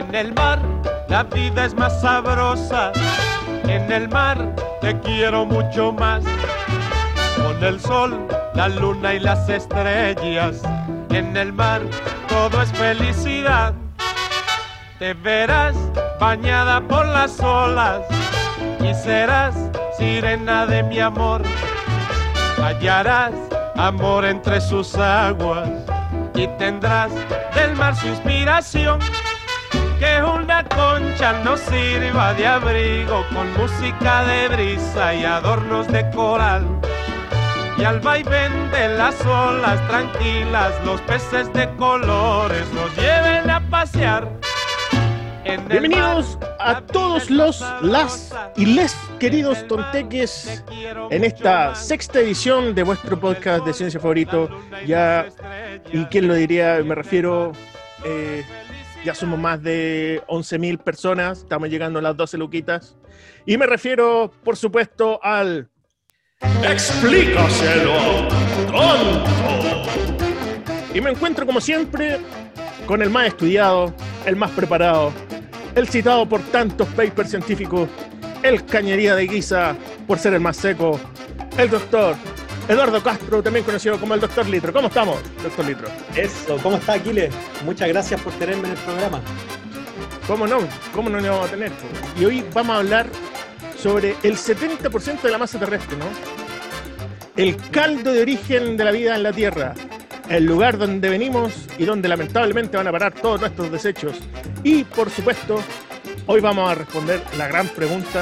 Con el mar la vida es más sabrosa, en el mar te quiero mucho más. Con el sol, la luna y las estrellas, en el mar todo es felicidad. Te verás bañada por las olas y serás sirena de mi amor. Hallarás amor entre sus aguas y tendrás del mar su inspiración. Que una concha nos sirva de abrigo con música de brisa y adornos de coral. Y al vaivén de las olas tranquilas los peces de colores nos lleven a pasear. Bienvenidos a todos los, las y les queridos tonteques en esta sexta edición de vuestro podcast de ciencia favorito. Ya, y quién lo diría, me refiero, ya somos más de 11.000 personas, estamos llegando a las 12 luquitas. Y me refiero, por supuesto, al Explícaselo, tonto. Y me encuentro, como siempre, con el más estudiado, el más preparado, el citado por tantos papers científicos, el cañería de guisa por ser el más seco, el doctor Eduardo Castro, también conocido como el doctor Litro. ¿Cómo estamos, doctor Litro? Eso, ¿cómo está, Aquiles? Muchas gracias por tenerme en el programa. ¿Cómo no? ¿Cómo no le vamos a tener? Y hoy vamos a hablar sobre el 70% de la masa terrestre, ¿no? El caldo de origen de la vida en la Tierra, el lugar donde venimos y donde lamentablemente van a parar todos nuestros desechos. Y, por supuesto, hoy vamos a responder la gran pregunta.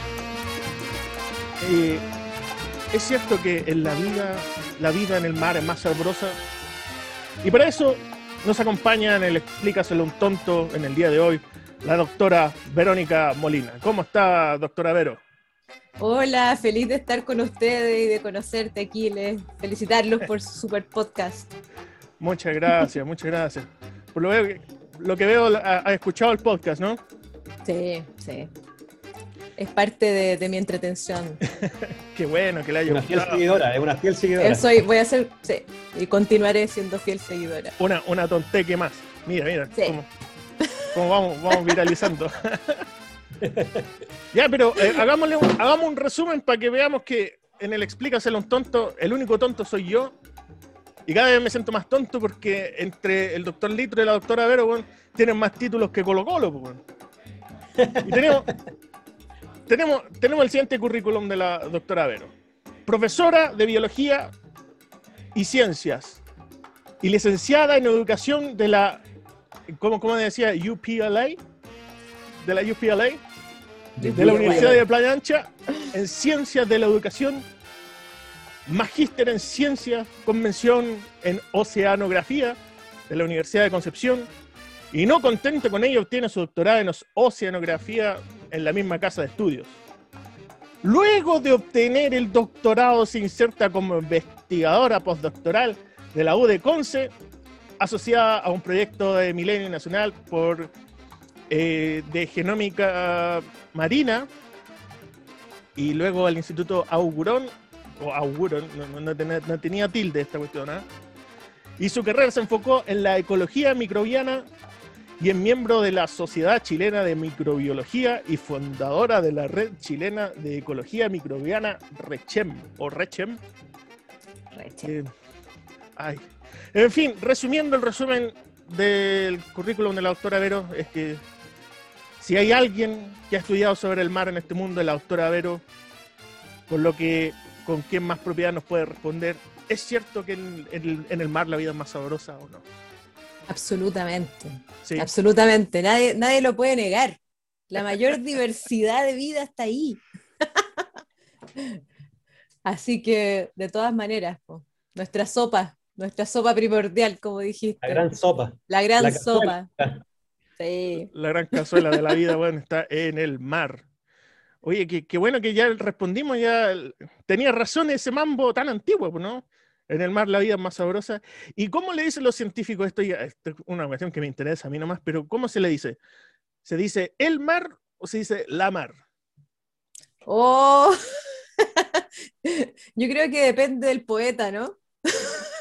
¿Es cierto que en la vida en el mar es más sabrosa? Y para eso nos acompaña en el Explícaselo un tonto en el día de hoy la doctora Verónica Molina. ¿Cómo está, doctora Vero? Hola, feliz de estar con ustedes y de conocerte, Aquiles. Felicitarlos por su super podcast. Muchas gracias, muchas gracias. Por lo que veo, ha escuchado el podcast, ¿no? Sí, sí. Es parte de mi entretención. Qué bueno que le haya gustado. Es una fiel seguidora. Voy a ser, sí, y continuaré siendo fiel seguidora. Una tonteque más. Mira, sí. cómo vamos viralizando. Ya, pero hagamos un resumen para que veamos que en el Explícaselo un tonto, el único tonto soy yo. Y cada vez me siento más tonto porque entre el doctor Litro y la doctora Vero, bueno, tienen más títulos que Colo-Colo. Bueno. Y tenemos el siguiente currículum de la doctora Vero. Profesora de Biología y Ciencias y licenciada en Educación de la, ¿cómo decía? UPLA, de la UPLA, de la Universidad de Playa Ancha, en Ciencias de la Educación, magíster en Ciencias con mención en Oceanografía de la Universidad de Concepción, y no contento con ello obtiene su doctorado en Oceanografía en la misma casa de estudios. Luego de obtener el doctorado se inserta como investigadora postdoctoral de la U de Conce, asociada a un proyecto de Milenio Nacional de Genómica Marina, y luego al Instituto Auguron, no tenía tilde esta cuestión, ¿eh? Y su carrera se enfocó en la ecología microbiana y es miembro de la Sociedad Chilena de Microbiología y fundadora de la Red Chilena de Ecología Microbiana RECHEM. En fin, resumiendo el resumen del currículum de la doctora Vero, es que si hay alguien que ha estudiado sobre el mar en este mundo, es la doctora Vero, con quien más propiedad nos puede responder. ¿Es cierto que en el mar la vida es más sabrosa o no? Absolutamente, sí. Absolutamente. Nadie lo puede negar. La mayor diversidad de vida está ahí. Así que, de todas maneras, nuestra sopa primordial, como dijiste. La gran sopa. La gran sopa. Sí. La gran cazuela de la vida, bueno, está en el mar. Oye, qué bueno que ya respondimos, ya tenía razón ese mambo tan antiguo, ¿no? En el mar la vida es más sabrosa. ¿Y cómo le dicen los científicos esto? Esto es una cuestión que me interesa a mí nomás, pero ¿cómo se le dice? ¿Se dice el mar o se dice la mar? Oh, yo creo que depende del poeta, ¿no?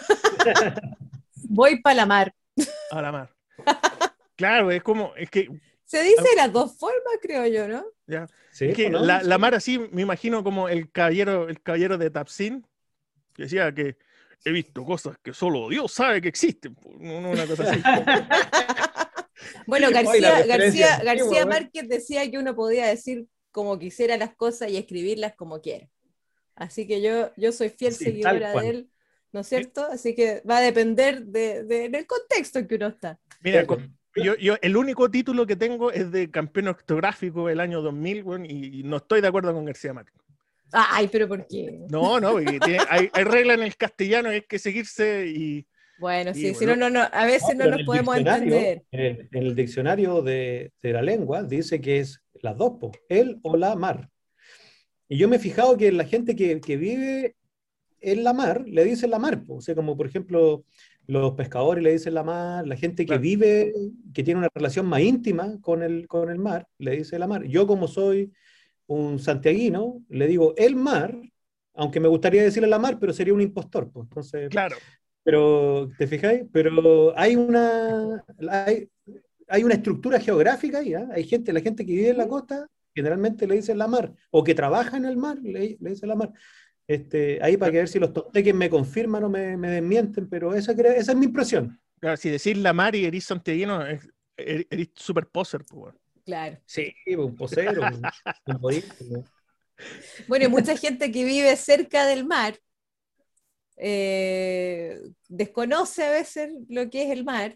Voy para la mar. A la mar. Claro, es que Se dice de las dos formas, creo yo, ¿no? ¿Ya? Sí, Es que ¿o no? la mar así, me imagino como el caballero de Tapsin, que decía que he visto cosas que solo Dios sabe que existen. Una cosa así. Bueno, Oye, la referencia es antigua, García güey. Márquez decía que uno podía decir como quisiera las cosas y escribirlas como quiera. Así que yo soy fiel Sí, tal seguidora de cual. él, ¿no es cierto? Así que va a depender del contexto en que uno está. Mira, el único título que tengo es de campeón octográfico del año 2000, weón, y no estoy de acuerdo con García Márquez. Ay, pero ¿por qué? No, porque hay reglas en el castellano, hay que seguirse Bueno, y sí, si no, bueno, a No, veces no pero nos podemos entender. en el diccionario de la lengua dice que es las dos, po, el o la mar. Y yo me he fijado que la gente que vive en la mar le dicen la mar, po. O sea, como por ejemplo los pescadores le dicen la mar, la gente que claro. vive, que tiene una relación más íntima con el mar, le dice la mar. Yo como soy un santiaguino, le digo el mar, aunque me gustaría decirle la mar, pero sería un impostor, pues. Entonces, Claro. pero, ¿te fijáis? Pero hay una estructura geográfica ahí, ¿ah? Hay gente, la gente que vive en la costa, generalmente le dicen la mar, o que trabaja en el mar, le dicen la mar. Ahí para que ver si los tonteques me confirman o me desmienten, pero esa es mi impresión. Claro, si decís la mar y erís santiaguino, erís super poser, pues, weón. Claro. Sí, un posero, un modismo. Bueno, y mucha gente que vive cerca del mar desconoce a veces lo que es el mar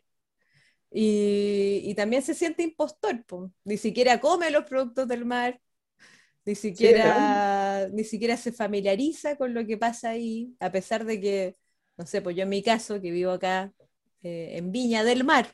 y también se siente impostor, po. Ni siquiera come los productos del mar, Sí, es real. ni siquiera se familiariza con lo que pasa ahí, a pesar de que, no sé, pues yo en mi caso, que vivo acá en Viña del Mar,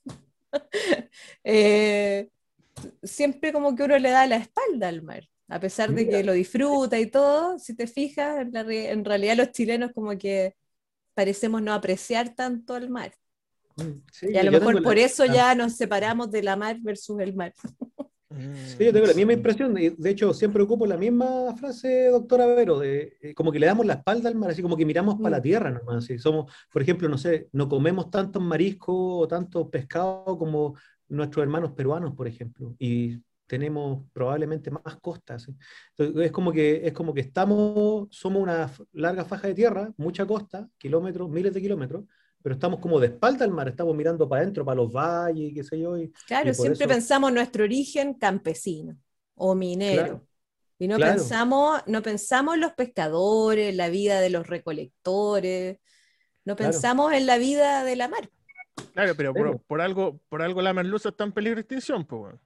eh, siempre como que uno le da la espalda al mar, a pesar de que Mira, lo disfruta y todo, si te fijas, en realidad los chilenos como que parecemos no apreciar tanto al mar. sí, Y a lo yo tengo mejor por eso ya nos separamos de la mar versus el mar. sí, yo tengo la misma impresión, y de hecho siempre ocupo la misma frase, doctora Vero, como que le damos la espalda al mar, así como que miramos para la Mm, tierra nomás, así somos, por ejemplo, no sé, no comemos tantos mariscos o tantos pescados como nuestros hermanos peruanos, por ejemplo, y tenemos probablemente más costas, ¿sí? Entonces, es como que somos una larga faja de tierra, mucha costa, kilómetros, miles de kilómetros, pero estamos como de espalda al mar, estamos mirando para adentro, para los valles, qué sé yo, y claro, por siempre eso, pensamos nuestro origen campesino o claro. minero. Y Claro, no pensamos en los pescadores, la vida de los recolectores, no claro. pensamos en la vida de la mar. Claro, pero Sí, po. por algo la merluza está en peligro de extinción, pues, weón.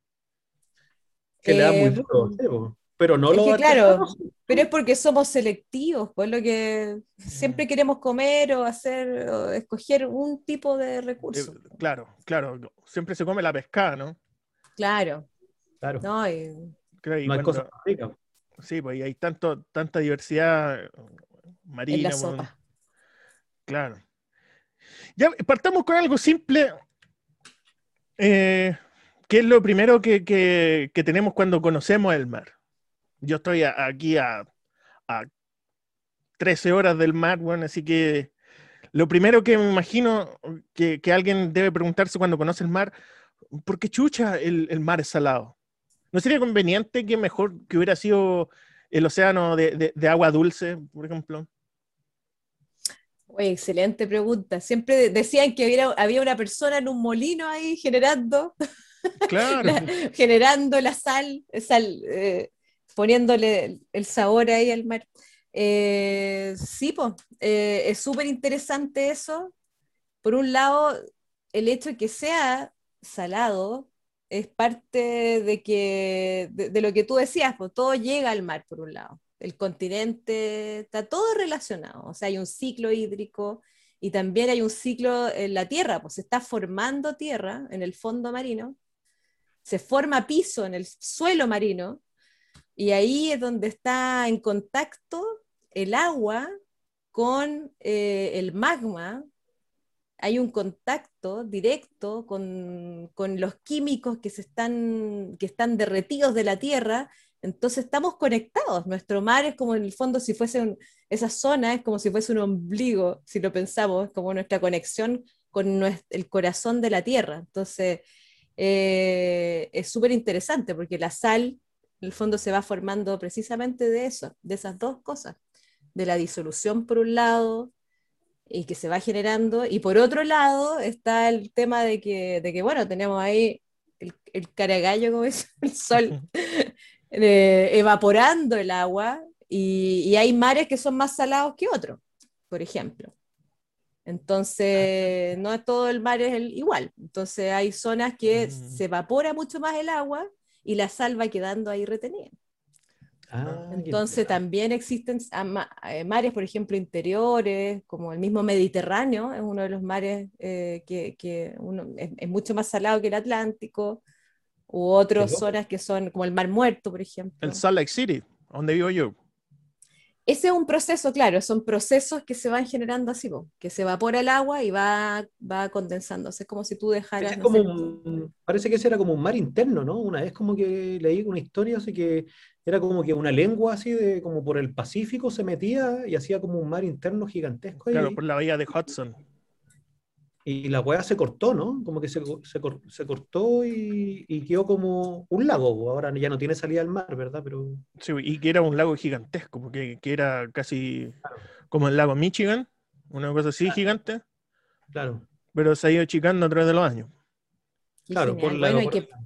Que le dan muy duro, Bueno, sí, po. Pero no es los que claro, artesanos. pero es porque somos selectivos, pues lo que Mm. siempre queremos comer o hacer, o escoger un tipo de recurso. Claro, claro. Siempre se come la pescada, ¿no? Claro, Claro, ¿no? Claro, y no hay cosas cuando, más ricas. sí, pues y hay tanta diversidad En la marina, weón. sopa. Claro. Ya partamos con algo simple, eh, que es lo primero que tenemos cuando conocemos el mar. Yo estoy aquí a 13 horas del mar, bueno, así que lo primero que me imagino que alguien debe preguntarse cuando conoce el mar, ¿por qué chucha el mar es salado? ¿No sería conveniente que mejor que hubiera sido el océano de agua dulce, por ejemplo? Oye, excelente pregunta. Siempre decían que había una persona en un molino ahí Claro, la, generando la poniéndole el sabor ahí al mar. Sí, pues, es súper interesante eso. Por un lado, el hecho de que sea salado es parte de lo que tú decías, pues todo llega al mar, por un lado. El continente está todo relacionado, o sea, hay un ciclo hídrico y también hay un ciclo en la tierra, pues se está formando tierra en el fondo marino, se forma piso en el suelo marino y ahí es donde está en contacto el agua con el magma. Hay un contacto directo con los químicos que están derretidos de la Tierra, entonces estamos conectados. Nuestro mar es como en el fondo, si fuese esa zona es como si fuese un ombligo, si lo pensamos, es como nuestra conexión con el corazón de la Tierra. Entonces, es súper interesante porque la sal, en el fondo, se va formando precisamente de eso, de esas dos cosas, de la disolución por un lado y que se va generando, y por otro lado está el tema de que bueno, tenemos ahí el caragallo, como es el sol, evaporando el agua, y hay mares que son más salados que otros, por ejemplo. Entonces, no todo el mar es igual. Entonces, hay zonas que se evapora mucho más el agua y la sal va quedando ahí retenida. Qué Entonces, interesante. también existen mares, por ejemplo, interiores, como el mismo Mediterráneo, es uno de los mares es mucho más salado que el Atlántico, u Qué otras loco. zonas que son como el Mar Muerto, por El ejemplo. Salt Lake City, donde vivo yo. Ese es un proceso, claro, son procesos que se van generando así, po, que se evapora el agua y va condensándose. Es como si tú dejaras, Ese es ¿no es como cierto? parece que ese era como un mar interno, ¿no? Una vez como que leí una historia así que era como que una lengua así de como por el Pacífico se metía y hacía como un mar interno gigantesco Claro, ahí. por la bahía de Hudson. Y la weá se cortó, ¿no? Como que se cortó y quedó como un lago, po. Ahora ya no tiene salida al mar, ¿verdad? Pero Sí, y que era un lago gigantesco, porque que era casi claro, como el lago Michigan, una cosa así claro, gigante, claro, pero se ha ido achicando a través de los años. Qué claro, por genial. la Bueno, evaporación.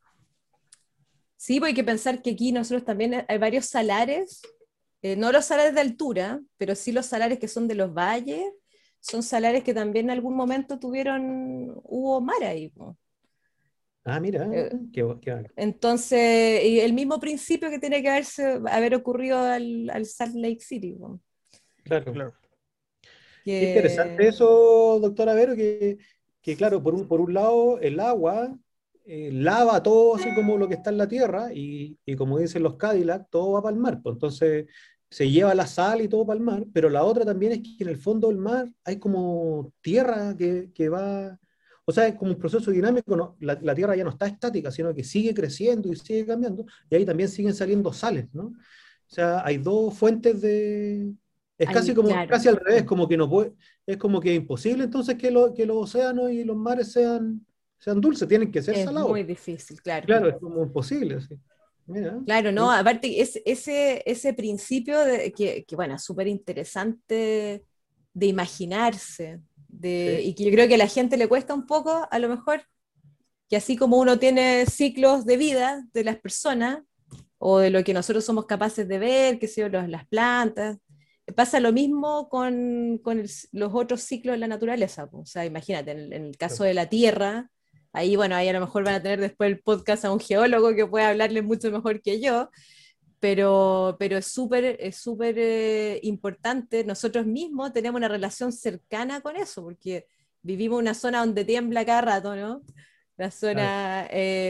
sí, pues hay que pensar que aquí nosotros también hay varios salares, no los salares de altura, pero sí los salares que son de los valles, son salares que también en algún momento hubo mar ahí, po. Mira, Eh, qué bacán. entonces, y el mismo principio que tiene que haber ocurrido al Salt Lake City, po, Claro. Claro. Qué interesante que eso, doctora Vero, que claro, por un lado el agua lava todo así como lo que está en la tierra y como dicen los Cadillac, todo va para el mar. Pues entonces se lleva la sal y todo para el mar, pero la otra también es que en el fondo del mar hay como tierra que va, o sea, es como un proceso dinámico, la tierra ya no está estática, sino que sigue creciendo y sigue cambiando, y ahí también siguen saliendo sales, ¿no? O sea, hay dos fuentes de... Es casi como, claro. casi al revés, como que no puede, es como que es imposible entonces que los océanos y los mares sean dulces, tienen que ser Es salados. muy difícil, claro. Claro, es como imposible, así. Mira, Claro, ¿no? ¿no? Aparte, ese principio que bueno, es súper interesante de imaginarse, Sí, y que yo creo que a la gente le cuesta un poco, a lo mejor, que así como uno tiene ciclos de vida de las personas, o de lo que nosotros somos capaces de ver, qué sé yo, las plantas, pasa lo mismo con los otros ciclos de la naturaleza, po. O sea, imagínate, en el caso claro. de la Tierra, ahí, bueno, ahí a lo mejor van a tener después el podcast a un geólogo que puede hablarles mucho mejor que yo, pero es súper importante. Nosotros mismos tenemos una relación cercana con eso, porque vivimos en una zona donde tiembla cada rato, ¿no? La Claro. zona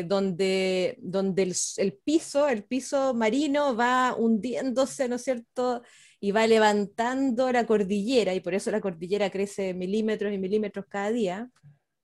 donde el piso marino va hundiéndose, ¿no es cierto? Y va levantando la cordillera, y por eso la cordillera crece milímetros y milímetros cada día.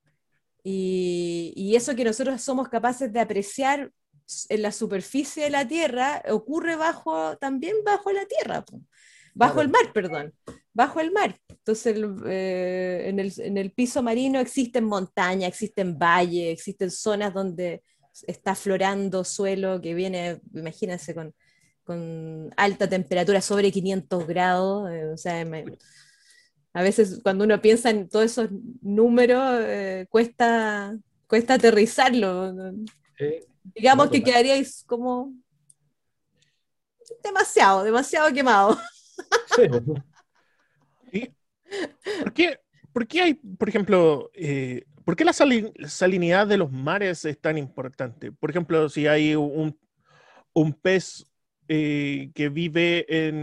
Y eso que nosotros somos capaces de apreciar en la superficie de la Tierra ocurre también bajo la Tierra, po. Bajo el Claro. mar, perdón, bajo el mar. Entonces, en el piso marino existen montañas, existen valles, existen zonas donde está florando suelo que viene, imagínense, con alta temperatura, sobre 500 grados. O sea, a veces cuando uno piensa en todos esos números, cuesta aterrizarlo. Digamos No, que total. quedaríais como demasiado, demasiado quemado. Sí, ¿Y por qué hay, por ejemplo, por qué la salinidad de los mares es tan importante? Por ejemplo, si hay un pez que vive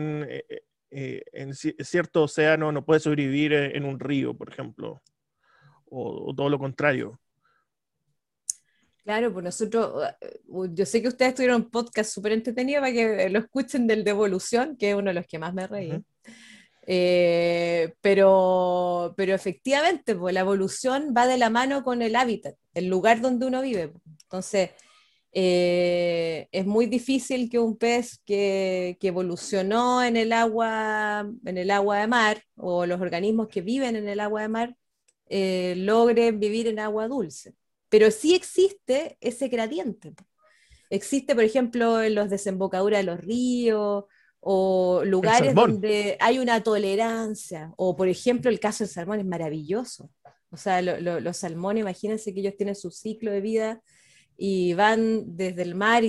en cierto océano, no puede sobrevivir en un río, por ejemplo, o todo lo contrario. Claro, pues nosotros, yo sé que ustedes tuvieron un podcast súper entretenido para que lo escuchen del de evolución, que es uno de los que más me Ujú. reí. Pero efectivamente, pues, la evolución va de la mano con el hábitat, el lugar donde uno vive, pues. Entonces, es muy difícil que un pez que evolucionó en el agua de mar, o los organismos que viven en el agua de mar, logren vivir en agua dulce. pero sí existe ese gradiente. Existe, por ejemplo, en las desembocaduras de los ríos o El lugares salmón. donde hay una tolerancia, o por ejemplo el caso del salmón es maravilloso. O sea, los salmones, imagínense que ellos tienen su ciclo de vida y van desde el mar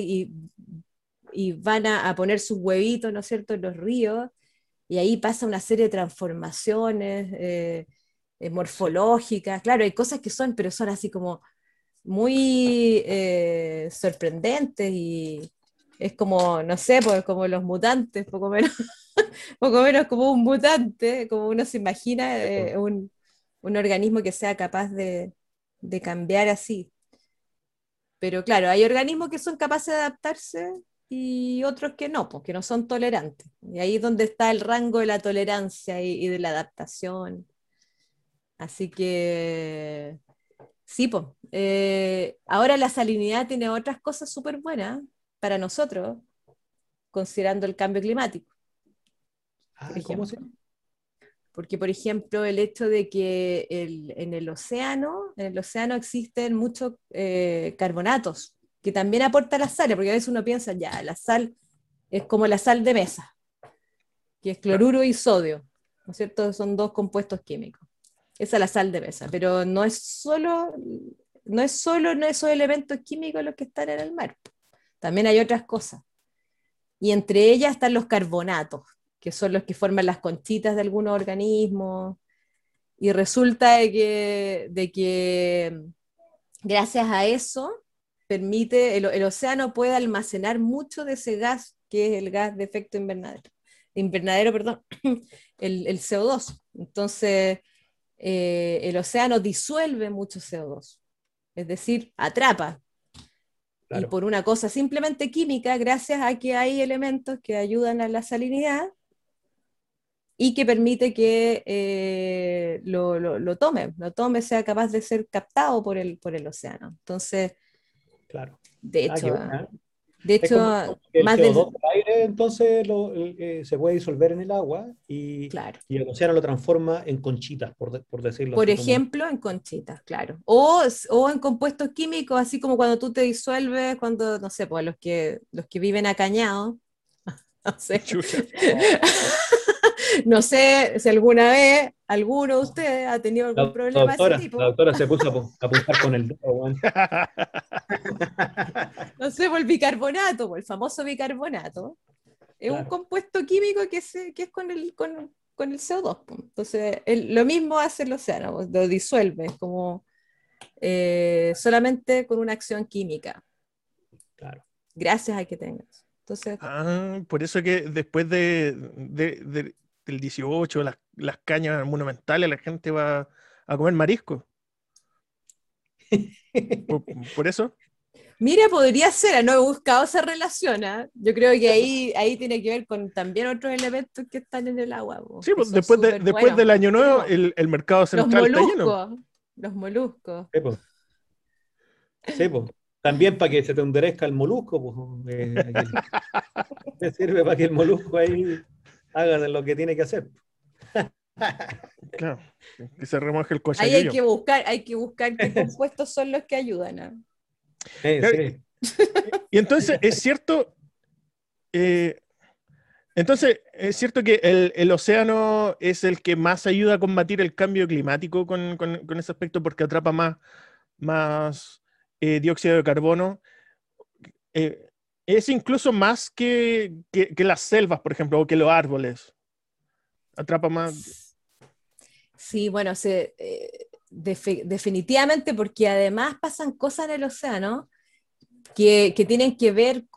y van a poner sus huevitos, ¿no es cierto?, en los ríos, y ahí pasa una serie de transformaciones Sí. morfológicas. Claro, hay cosas que son, pero son así como muy sorprendentes y es como, no sé, pues como los mutantes, poco menos, poco menos como un mutante, como uno se imagina, un organismo que sea capaz de cambiar así. Pero claro, hay organismos que son capaces de adaptarse y otros que no, pues, que no son tolerantes. Y ahí es donde está el rango de la tolerancia y de la adaptación. Así que sí, pues. Ahora la salinidad tiene otras cosas súper buenas para nosotros, considerando el cambio climático, por Ah, ¿cómo se ejemplo. Porque, por ejemplo, el hecho de que en el océano existen muchos carbonatos, que también aporta la sal, porque a veces uno piensa, ya, la sal es como la sal de mesa, que es Claro. cloruro y sodio, ¿no es cierto? Son dos compuestos químicos. Esa es la sal de mesa, pero no es solo en esos elementos químicos los que están en el mar. También hay otras cosas. Y entre ellas están los carbonatos, que son los que forman las conchitas de algunos organismos. Y resulta de que gracias a eso permite, el océano puede almacenar mucho de ese gas, que es el gas de efecto invernadero, perdón, el CO2. Entonces, el océano disuelve mucho CO2, es decir, atrapa. Y Claro. por una cosa simplemente química, gracias a que hay elementos que ayudan a la salinidad y que permite que lo tome, sea capaz de ser captado por el océano. Entonces, Claro. de Ah, qué hecho, buena. de Es hecho, como que el más CO2 del, del aire entonces se puede disolver en el agua claro, y el océano lo transforma en conchitas, por decirlo por así como... ejemplo, en conchitas, claro, o en compuestos químicos, así como cuando tú te disuelves, cuando, no sé, pues los que viven acañados, no sé. Chucha. No sé si alguna vez alguno de ustedes ha tenido algún problema de ese La tipo. doctora se puso a apuntar con el dedo, weón. No sé, por el bicarbonato, por el famoso bicarbonato. Es un Claro, compuesto químico que es con el CO2, po. Entonces, lo mismo hace el océano, pues, lo disuelve, es como solamente con una acción química, claro. gracias a que tengas. Entonces, Ah, por eso que después del 18, las cañas monumentales, la gente va a comer marisco. Por, por eso. mira, podría ser, no he buscado esa relación, ¿ah? Yo creo que ahí tiene que ver con también otros elementos que están en el agua, po, Sí, que pues son después, súper después buenos. del año Sí, nuevo, po. el mercado Los central está lleno. moluscos, los moluscos. Sí, pues. Sí, pues. También para que se te enderezca el molusco, pues, te sirve para que el molusco ahí haga de lo que tiene que hacer. Claro, que se remoje el Ahí hay cochayuyo. que buscar, hay que buscar qué compuestos son los que ayudan, ¿ah? Claro, Sí, y entonces es cierto, eh, entonces es cierto que el océano es el que más ayuda a combatir el cambio climático con ese aspecto porque atrapa más dióxido de carbono. Eh, es incluso más que las selvas, por ejemplo, o que los árboles. Atrapa más. Sí, bueno, definitivamente porque además pasan cosas en el océano que tienen que ver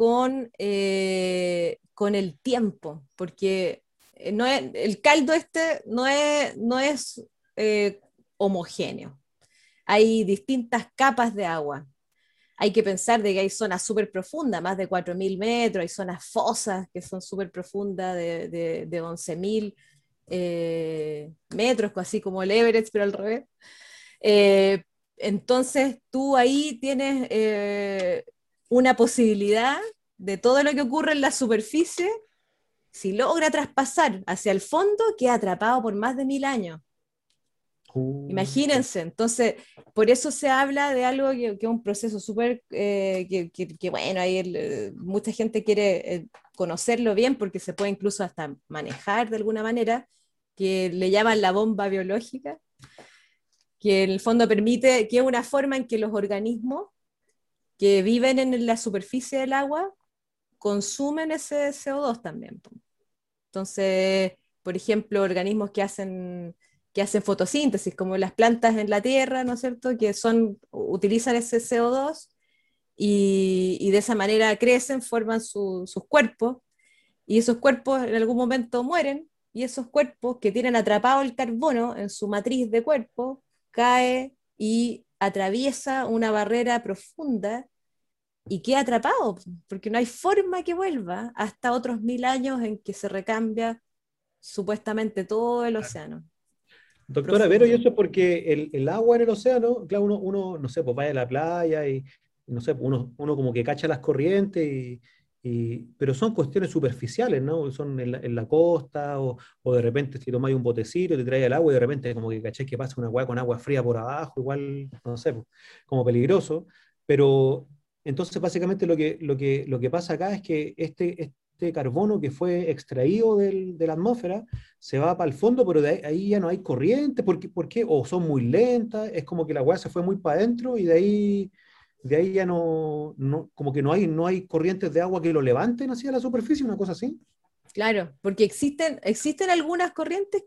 con el tiempo, porque el caldo este no es homogéneo. Hay distintas capas de agua. Hay que pensar de que hay zonas súper profundas, más de 4.000 metros, hay zonas fosas que son súper profundas de 11.000 metros, así como el Everest, pero al revés. Eh, entonces tú ahí tienes una posibilidad de todo lo que ocurre en la superficie, si logra traspasar hacia el fondo, queda atrapado por más de 1.000 años. Imagínense, entonces, por eso se habla de algo que es un proceso súper, bueno, ahí mucha gente quiere conocerlo bien porque se puede incluso hasta manejar de alguna manera, que le llaman la bomba biológica, que en el fondo permite, que es una forma en que los organismos que viven en la superficie del agua consumen ese CO2 también. Entonces, por ejemplo, organismos que hacen fotosíntesis, como las plantas en la tierra, ¿no es cierto?, que utilizan ese CO2 y de esa manera crecen, forman sus cuerpos, y esos cuerpos en algún momento mueren, y esos cuerpos que tienen atrapado el carbono en su matriz de cuerpo, cae y atraviesa una barrera profunda y queda atrapado, porque no hay forma que vuelva hasta otros 1000 años en que se recambia supuestamente todo el océano Doctora Vero, y profundo. eso es porque el agua en el océano, claro, no sé, pues vaya a la playa y no sé, pues uno como que cacha las corrientes, pero son cuestiones superficiales, ¿no? Son en la costa, o de repente si tomáis un botecito, te trae el agua y de repente como que caché que pasa una agua con agua fría por abajo, igual, no sé, pues, como peligroso. Pero entonces básicamente lo que pasa acá es que este carbono que fue extraído de la atmósfera se va para el fondo, pero ahí ya no hay corriente. ¿Por qué? O son muy lentas, es como que la weá se fue muy para adentro y de ahí ya como que no hay corrientes de agua que lo levanten hacia la superficie, una cosa así. Claro, porque existen algunas corrientes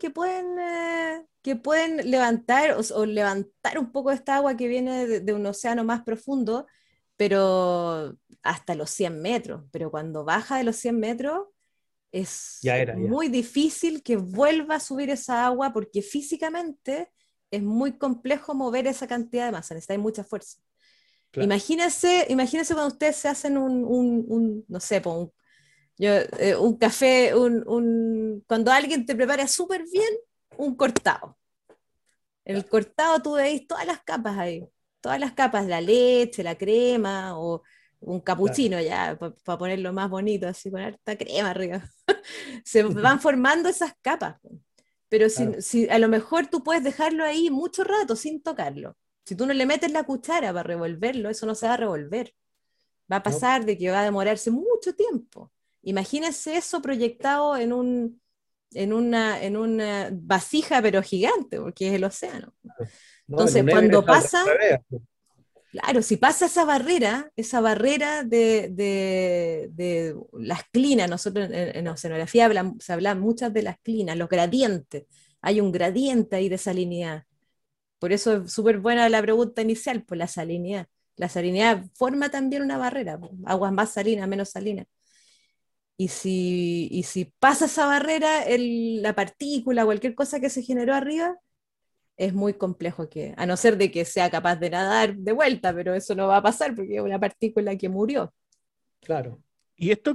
que pueden levantar o levantar un poco esta agua que viene de un océano más profundo, pero hasta los 100 metros. Pero cuando baja de los 100 metros, es Ya era, ya. muy difícil que vuelva a subir esa agua porque físicamente es muy complejo mover esa cantidad de masa, necesita mucha fuerza. Claro. Imagínense cuando ustedes se hacen no sé, un café, cuando alguien te prepara súper bien un cortado. En el cortado tú veis todas las capas ahí, todas las capas, la leche, la crema, o un Claro. capuchino ya, para ponerlo más bonito, así con harta crema arriba. Se van formando esas capas. Pero Claro. si a lo mejor tú puedes dejarlo ahí mucho rato sin tocarlo. Si tú no le metes la cuchara para revolverlo, eso no se va a revolver. Va a No, pasar de que va a demorarse mucho tiempo. Imagínense eso proyectado en una vasija, pero gigante, porque es el océano. no, en Entonces, un cuando Everest al pasa, revés. claro, si pasa esa barrera de las clinas, nosotros en oceanografía se hablan muchas de las clinas, los gradientes. Hay un gradiente ahí de salinidad. Por eso es súper buena la pregunta inicial, por la salinidad. La salinidad forma también una barrera, aguas más salinas, menos salinas. Y si pasa esa barrera, la partícula, cualquier cosa que se generó arriba, es muy complejo a no ser de que sea capaz de nadar de vuelta, pero eso no va a pasar porque es una partícula que murió. Claro. Y esto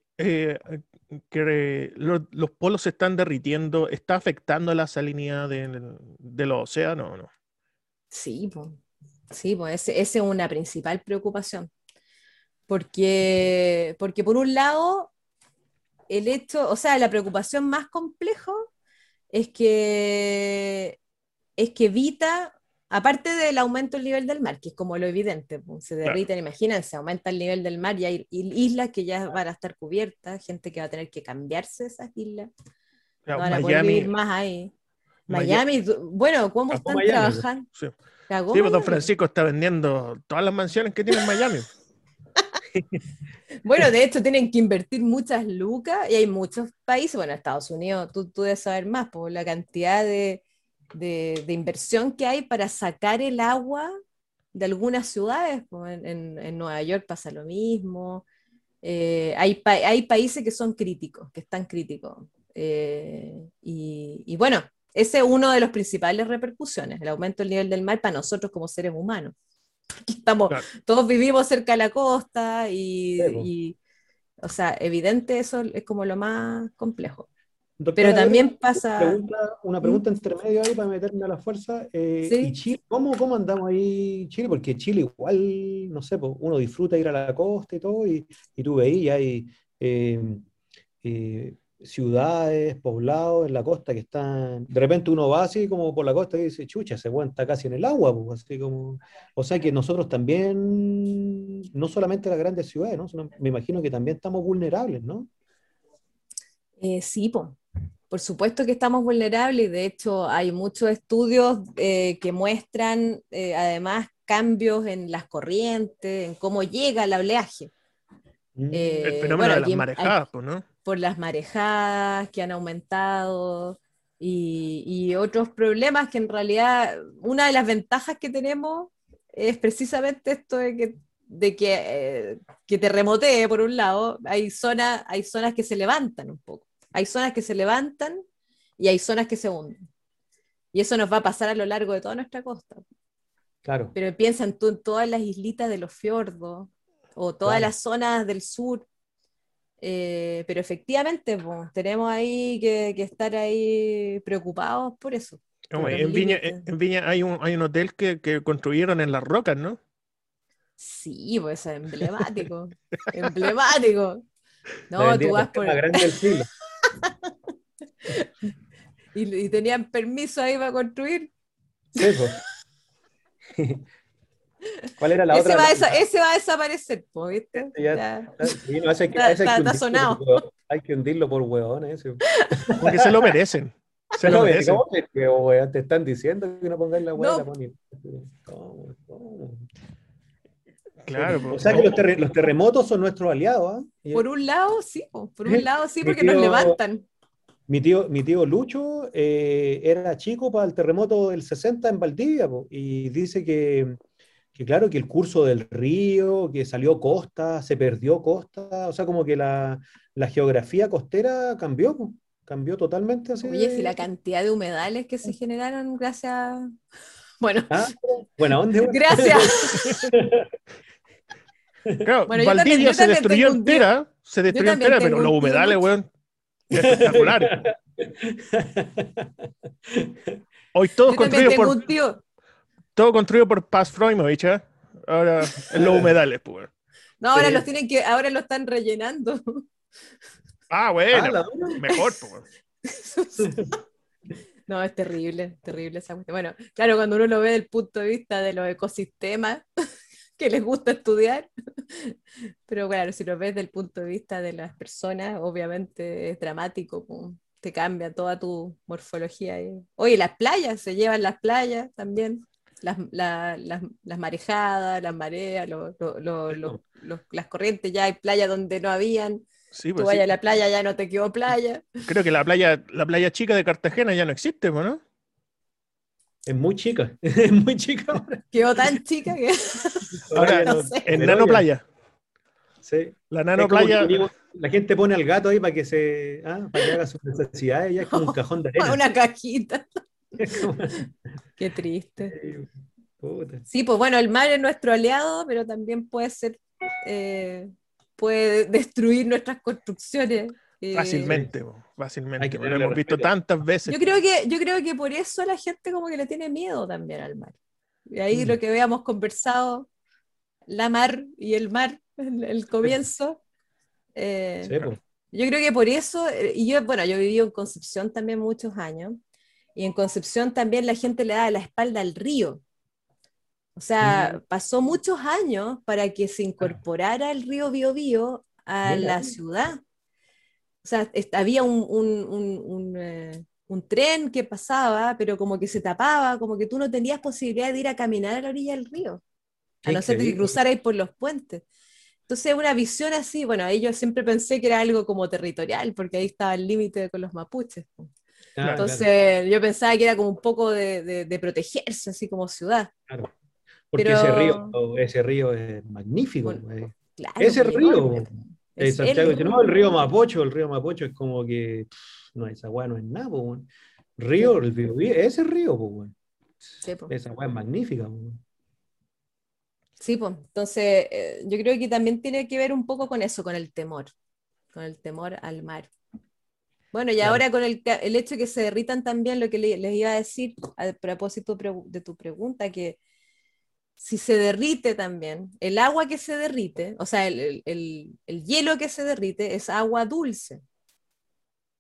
que los polos se están derritiendo, ¿está afectando la salinidad de los océanos o no? Sí, pues, sí, pues esa es una principal preocupación. Porque por un lado, el hecho, o sea, la preocupación más compleja es que evita, aparte del aumento del nivel del mar, que es como lo evidente, pues, se Claro. derriten, imagínense, aumenta el nivel del mar y hay islas que ya van a estar cubiertas, gente que va a tener que cambiarse de esas islas, Claro, no van a poder vivir Miami, más ahí. Maya- Miami, bueno, ¿cómo Cagó están Miami, po. trabajando? sí. ¿Cagó Sí, pues don Miami? Francisco está vendiendo todas las mansiones que tiene en Miami. Bueno, de hecho tienen que invertir muchas lucas y hay muchos países, bueno, Estados Unidos, tú debes saber más por la cantidad de inversión que hay para sacar el agua de algunas ciudades, pues en Nueva York pasa lo mismo. Hay países que son críticos, que están críticos. Y bueno, ese es uno de los principales repercusiones, el aumento del nivel del mar para nosotros como seres humanos. Claro. Todos vivimos cerca de la costa Sí, po. o sea, evidente eso es como lo más complejo. Pero Doctora Vero, también pasa, una ¿Mm? pregunta entre medio ahí para meterme a la fuerza. ¿Y ¿Sí? Chile? ¿Cómo andamos ahí, Chile? Porque Chile igual, no sé, pues, uno disfruta ir a la costa y todo, y tú veías, hay eh, ciudades, poblados en la costa que están, de repente uno va así como por la costa y dice, chucha, ese weón está casi en el agua, pues, así como, o sea que nosotros también, no solamente las grandes ciudades, ¿no? Me imagino que también estamos vulnerables, ¿no? Sí, po. Por supuesto que estamos vulnerables y de hecho hay muchos estudios que muestran además cambios en las corrientes, en cómo llega el oleaje. El fenómeno Bueno, de las marejadas, pues, ¿no? por las marejadas que han aumentado y otros problemas que en realidad una de las ventajas que tenemos es precisamente esto que terremotee por un lado, hay zonas que se levantan un poco, hay zonas que se levantan y hay zonas que se hunden. Y eso nos va a pasar a lo largo de toda nuestra costa. Claro, Pero piensa tú en todas las islitas de los fiordos o todas claro. las zonas del sur. Pero efectivamente, pues, tenemos ahí que estar ahí preocupados por eso, por los En Viña, límites. en Viña hay un hotel que construyeron en las rocas, ¿no? Sí, pues es emblemático, emblemático. La No, tú vendida vas más por... grande del siglo. y tenían permiso ahí para construir. Sí, pues. ¿Cuál era la Ese otra? va a, ese va a desaparecer, pues, ¿viste? Ya, Sí, no, ese hay que está hundirlo por sonado. hueón. Hay que hundirlo por hueón, ese. Porque se lo merecen. Se lo No, merecen. ¿cómo que, weón? Te están diciendo que no pongáis la weá y la No, ponen. ¿Cómo? ¿Cómo? Sí. Claro, O pues. sea que los terremotos son nuestros aliados, ¿ah? por un lado sí, po, por un lado sí, Mi porque nos tío, levantan. mi tío Lucho era chico para el terremoto del 60 en Valdivia, po, y dice que claro, que el curso del río, que salió costa, se perdió costa, o sea, como que la geografía costera cambió, po, cambió totalmente así Oye, si la de... cantidad de humedales que se generaron gracias, bueno, Ah, buena onda, weón. gracias. Claro, Bueno, Valdivia yo también tengo un tío, se yo destruyó también entera, pero tengo los un tío humedales, Lucho. weón, espectaculares. Hoy Yo también tengo un tío. todo construido por Paz Froimovich, ¿eh? Ahora en los humedales, pues. Weón. No, ahora Sí. ahora lo están rellenando. Ah, Ah, bueno, la buena. mejor, pues. Weón. No, es terrible esa cuestión. Bueno, claro, cuando uno lo ve desde el punto de vista de los ecosistemas que les gusta estudiar, pero claro, si lo ves desde el punto de vista de las personas, obviamente es dramático, pues, te cambia toda tu morfología. Oye, las playas, se llevan las playas también, las marejadas, las mareas, las corrientes, ya hay playas donde no habían, Sí, tú pues sí. vayas a la playa, ya no te quedó playa. Creo que la playa chica de Cartagena ya no existe, pues, ¿no? Es muy chica, es muy chica ahora. Quedó tan chica que Ahora, Todavía no no, sé. en pero Nano ya, Playa. sí. La Es Nano como que Playa, la gente pone al gato ahí para que haga sus necesidades, ya es como un cajón de arena. Una cajita. Es como- Qué triste. Puta. Sí, pues bueno, el mar es nuestro aliado, pero también puede destruir nuestras construcciones. Sí, fácilmente, po, hay que fácilmente. Lo tenerle hemos visto respeto. tantas veces. Yo creo que por eso la gente como que le tiene miedo también al mar. Y ahí Mm, lo que habíamos conversado, la mar y el mar, el comienzo. eh, sí, pues. yo creo que por eso, y yo, bueno, yo he vivido en Concepción también muchos años, y en Concepción también la gente le da la espalda al río. O Mm, sea, pasó muchos años para que se incorporara el río Biobío a mira, la ciudad. O sea, había un tren que pasaba, pero como que se tapaba, como que tú no tenías posibilidad de ir a caminar a la orilla del río, a qué no ser que increíble. cruzarais por los puentes. Entonces, una visión así, bueno, ahí yo siempre pensé que era algo como territorial, porque ahí estaba el límite con los mapuches. Ah, Claro. claro, Entonces, yo pensaba que era como un poco de protegerse, así como ciudad. claro. Porque Pero, ese río es magnífico. bueno, claro, Ese pues río, enorme. Es Santiago el dice, no, río. El río Mapocho es como que, no, esa weá no es nada, po, weón. Sí, Río, pues, el Biobío, ese río, po, weón. sí, pues. Esa weá es magnífica, po, weón. Sí, pues. Entonces, yo creo que también tiene que ver un poco con el temor al mar. Bueno, y Claro. ahora con el hecho de que se derritan también, lo que les iba a decir a propósito de tu pregunta, que si se derrite también, el agua que se derrite, o sea, el hielo que se derrite es agua dulce.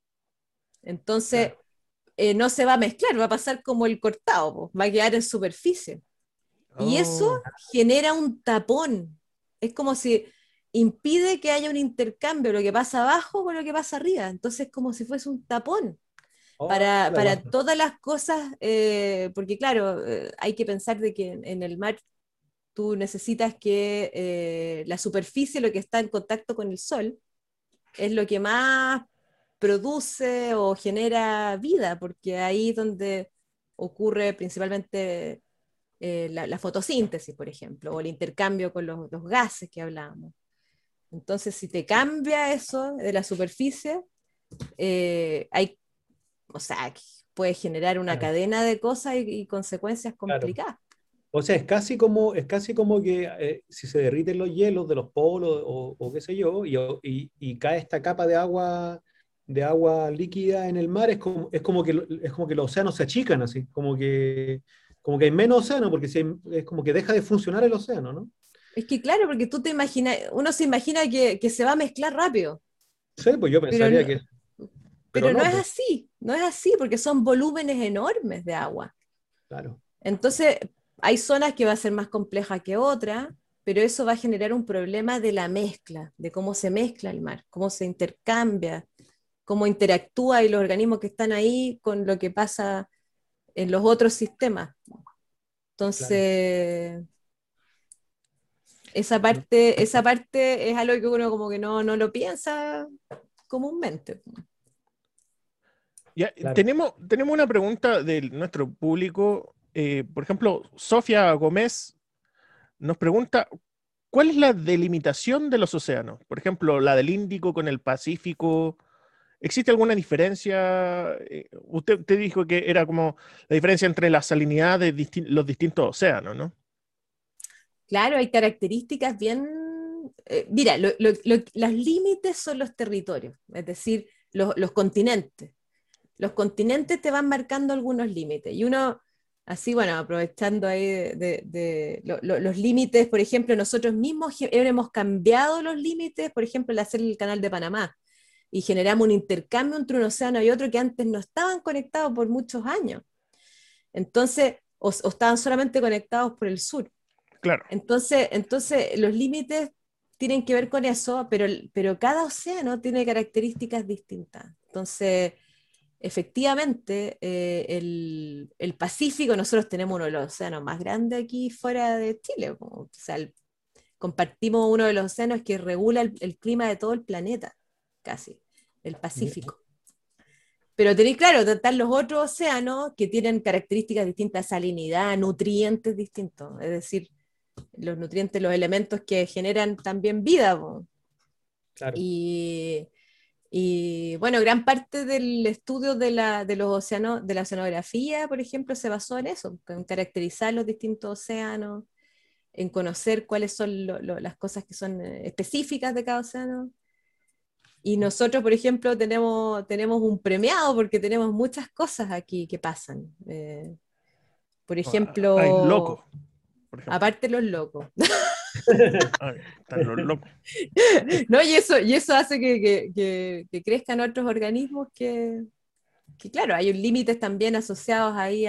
Entonces, no se va a mezclar, va a pasar como el cortado, po, va a quedar en superficie. Y eso Oh, genera un tapón. Es como si impide que haya un intercambio, lo que pasa abajo con lo que pasa arriba. Entonces, es como si fuese un tapón Oh, la para guata. todas las cosas, porque claro, hay que pensar de que en el mar tú necesitas que la superficie, lo que está en contacto con el sol, es lo que más produce o genera vida, porque ahí es donde ocurre principalmente la fotosíntesis, por ejemplo, o el intercambio con los gases que hablábamos. Entonces, si te cambia eso de la superficie, hay, o sea, puede generar una Claro, cadena de cosas y consecuencias claro. complicadas. O sea, es casi como que si se derriten los hielos de los polos o qué sé yo, y cae esta capa de agua líquida en el mar, es como que los océanos se achican así, como que hay menos océano, porque es como que deja de funcionar el océano, ¿no? Es que claro, porque tú te imaginas, uno se imagina que se va a mezclar rápido, Sí, pues yo pero pensaría que, pero no no, es pues, así, no es así, porque son volúmenes enormes de agua. claro, Entonces, hay zonas que va a ser más compleja que otras, pero eso va a generar un problema de la mezcla, de cómo se mezcla el mar, cómo se intercambia, cómo interactúa y los organismos que están ahí con lo que pasa en los otros sistemas. claro. Entonces, No, esa parte es algo que uno como que no lo piensa comúnmente. ya, claro. tenemos una pregunta de nuestro público. Por ejemplo, Sofía Gómez nos pregunta, ¿cuál es la delimitación de los océanos? Por ejemplo, la del Índico con el Pacífico. ¿Existe alguna diferencia? Usted dijo que era como la diferencia entre la salinidad de los distintos océanos, ¿no? Claro, hay características bien... mira, los límites son los territorios, es decir, los continentes. Los continentes te van marcando algunos límites. Y uno, así, bueno, aprovechando ahí los límites, por ejemplo, nosotros mismos hemos cambiado los límites, por ejemplo, al hacer el canal de Panamá. Y generamos un intercambio entre un océano y otro que antes no estaban conectados por muchos años. Entonces, o estaban solamente conectados por el sur. Claro. Entonces los límites tienen que ver con eso, pero cada océano tiene características distintas. Entonces, efectivamente, el Pacífico, nosotros tenemos uno de los océanos más grandes aquí fuera de Chile. O sea, compartimos uno de los océanos que regula el clima de todo el planeta, casi, el Pacífico. Pero tenéis, claro, están los otros océanos que tienen características distintas, salinidad, nutrientes distintos, es decir, los nutrientes, los elementos que generan también vida. Po. Claro. Y, bueno, gran parte del estudio de los océanos, de la oceanografía, por ejemplo, se basó en eso, en caracterizar los distintos océanos, en conocer cuáles son las cosas que son específicas de cada océano. Y nosotros, por ejemplo, tenemos un premiado porque tenemos muchas cosas aquí que pasan. Por Hay locos, ejemplo, por ejemplo. aparte los locos. Están los locos. ¿No? Y eso hace que crezcan otros organismos que, claro, hay límites también asociados ahí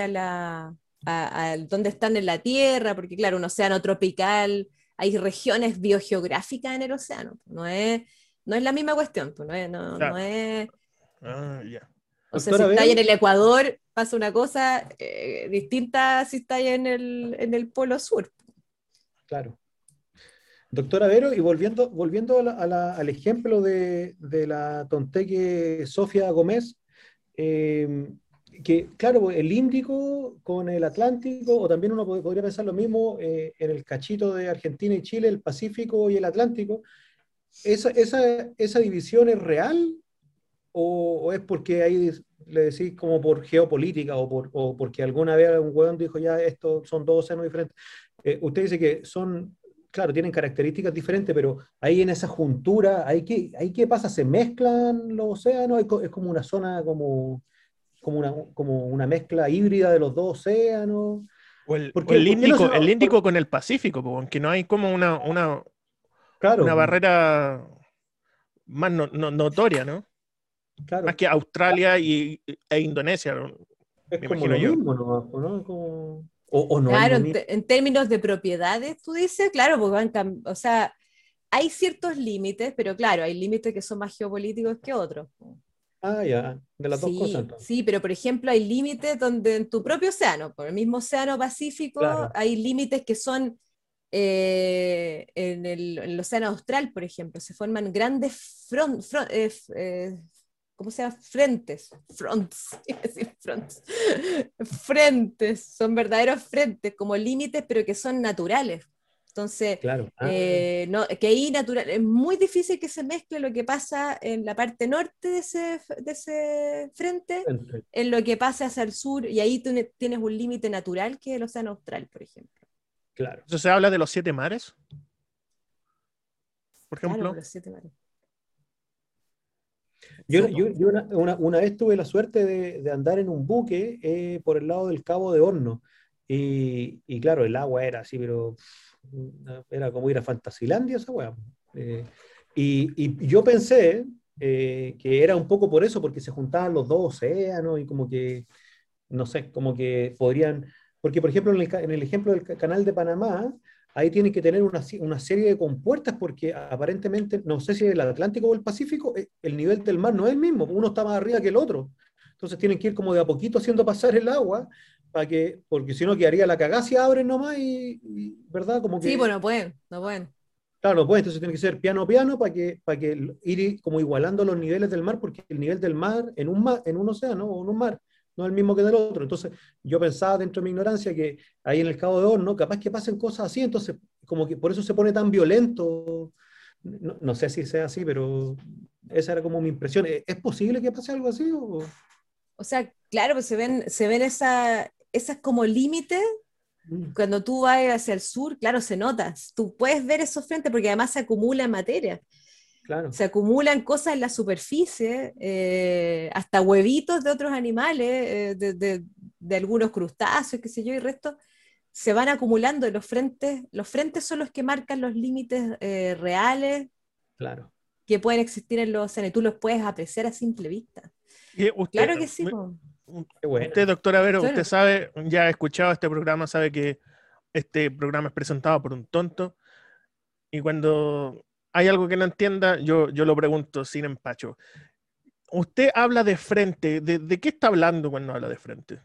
a dónde están en la Tierra, porque claro, un océano tropical, hay regiones biogeográficas en el océano, no es la misma cuestión, pues, no Claro. es, Ya. o sea, si Doctora está ahí en Vero, el Ecuador, pasa una cosa distinta si está ahí en el Polo Sur. claro. Doctora Vero, y volviendo al ejemplo de la tonteque Sofía Gómez, eh, que claro, el Índico con el Atlántico, o también uno podría pensar lo mismo en el cachito de Argentina y Chile, el Pacífico y el Atlántico, ¿esa división es real o es porque ahí le decís como por geopolítica o porque alguna vez un hueón dijo ya, estos son dos océanos diferentes? Usted dice que son, claro, tienen características diferentes, pero ahí en esa juntura, ¿ahí qué pasa? ¿Se mezclan los océanos? ¿Es como una zona, como una mezcla híbrida de los dos océanos? O Porque, el ¿por qué no se Índico, el nos... Índico con el Pacífico, po, aunque no hay como una Claro, barrera más notoria, ¿no? Claro, más que Australia e Indonesia, es me como imagino lo yo. mismo, ¿no? O no es Claro, lo mismo. en términos de propiedades, tú dices, claro, porque o sea, hay ciertos límites, pero claro, hay límites que son más geopolíticos que otros. Ah, ya, de las dos cosas Sí, entonces. sí, pero por ejemplo hay límites donde en tu propio océano, por el mismo océano Pacífico, Claro, hay límites que son en el océano austral, por ejemplo, se forman grandes ¿cómo se llama? Iba a decir fronts, frentes, son verdaderos frentes, como límites, pero que son naturales. Entonces, claro. no, que ahí natural, es muy difícil que se mezcle lo que pasa en la parte norte de ese frente en lo que pasa hacia el sur, y ahí tú tienes un límite natural que es el océano austral, por ejemplo. Claro. Eso se habla de los 7 mares, por Claro, por ejemplo. los 7 mares. Yo, Sí, yo, po. yo una vez tuve la suerte de andar en un buque por el lado del Cabo de Horno. Y claro, el agua era así, pero era como ir a Fantasilandia esa weá. Eh, y yo pensé que era un poco por eso, porque se juntaban los dos océanos y como que, no sé, como que podrían, porque por ejemplo en el ejemplo del canal de Panamá, ahí tienen que tener una serie de compuertas porque aparentemente, no sé si es el Atlántico o el Pacífico, el nivel del mar no es el mismo, uno está más arriba que el otro. Entonces tienen que ir como de a poquito haciendo pasar el agua, porque si no quedaría la cagada si abren nomás ¿verdad? Como Sí, pues que, no pueden, no pueden. claro, pues entonces tiene que ser piano piano para que ir como igualando los niveles del mar, porque el nivel del mar en un océano o en un mar no es el mismo que del otro. Entonces yo pensaba dentro de mi ignorancia que ahí en el Cabo de Horno capaz que pasen cosas así, entonces como que por eso se pone tan violento. No sé si sea así, pero esa era como mi impresión. ¿Es posible que pase algo así? O sea, claro, pues se ven esas como límites. Mm, Cuando tú vas hacia el sur, claro, se nota. Tú puedes ver esos frentes porque además se acumula materia. claro, Se acumulan cosas en la superficie, hasta huevitos de otros animales, de algunos crustáceos, qué sé yo, y resto, se van acumulando en los frentes. Los frentes son los que marcan los límites reales claro. que pueden existir en los océanos, y tú los puedes apreciar a simple vista. Y Claro que sí, po. Qué usted, buena. doctora Vero, usted Claro. sabe, ya ha escuchado este programa, sabe que este programa es presentado por un tonto. Y cuando hay algo que no entienda, yo lo pregunto sin empacho. Usted habla de frente. ¿De qué está hablando cuando habla de frente?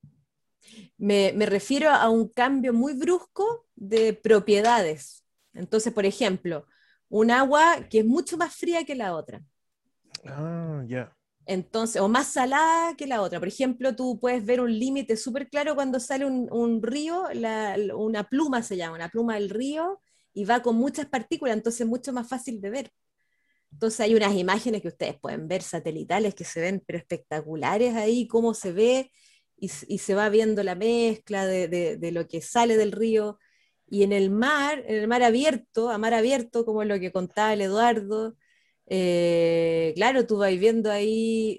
Me refiero a un cambio muy brusco de propiedades. Entonces, por ejemplo, un agua que es mucho más fría que la otra. Ah, ya. Entonces, o más salada que la otra. Por ejemplo, tú puedes ver un límite súper claro cuando sale un río, una pluma se llama, una pluma del río, y va con muchas partículas, entonces es mucho más fácil de ver. Entonces hay unas imágenes que ustedes pueden ver satelitales que se ven pero espectaculares ahí, cómo se ve y se va viendo la mezcla de lo que sale del río. Y en el mar abierto, a mar abierto, como lo que contaba el Eduardo, claro, tú vas viendo ahí,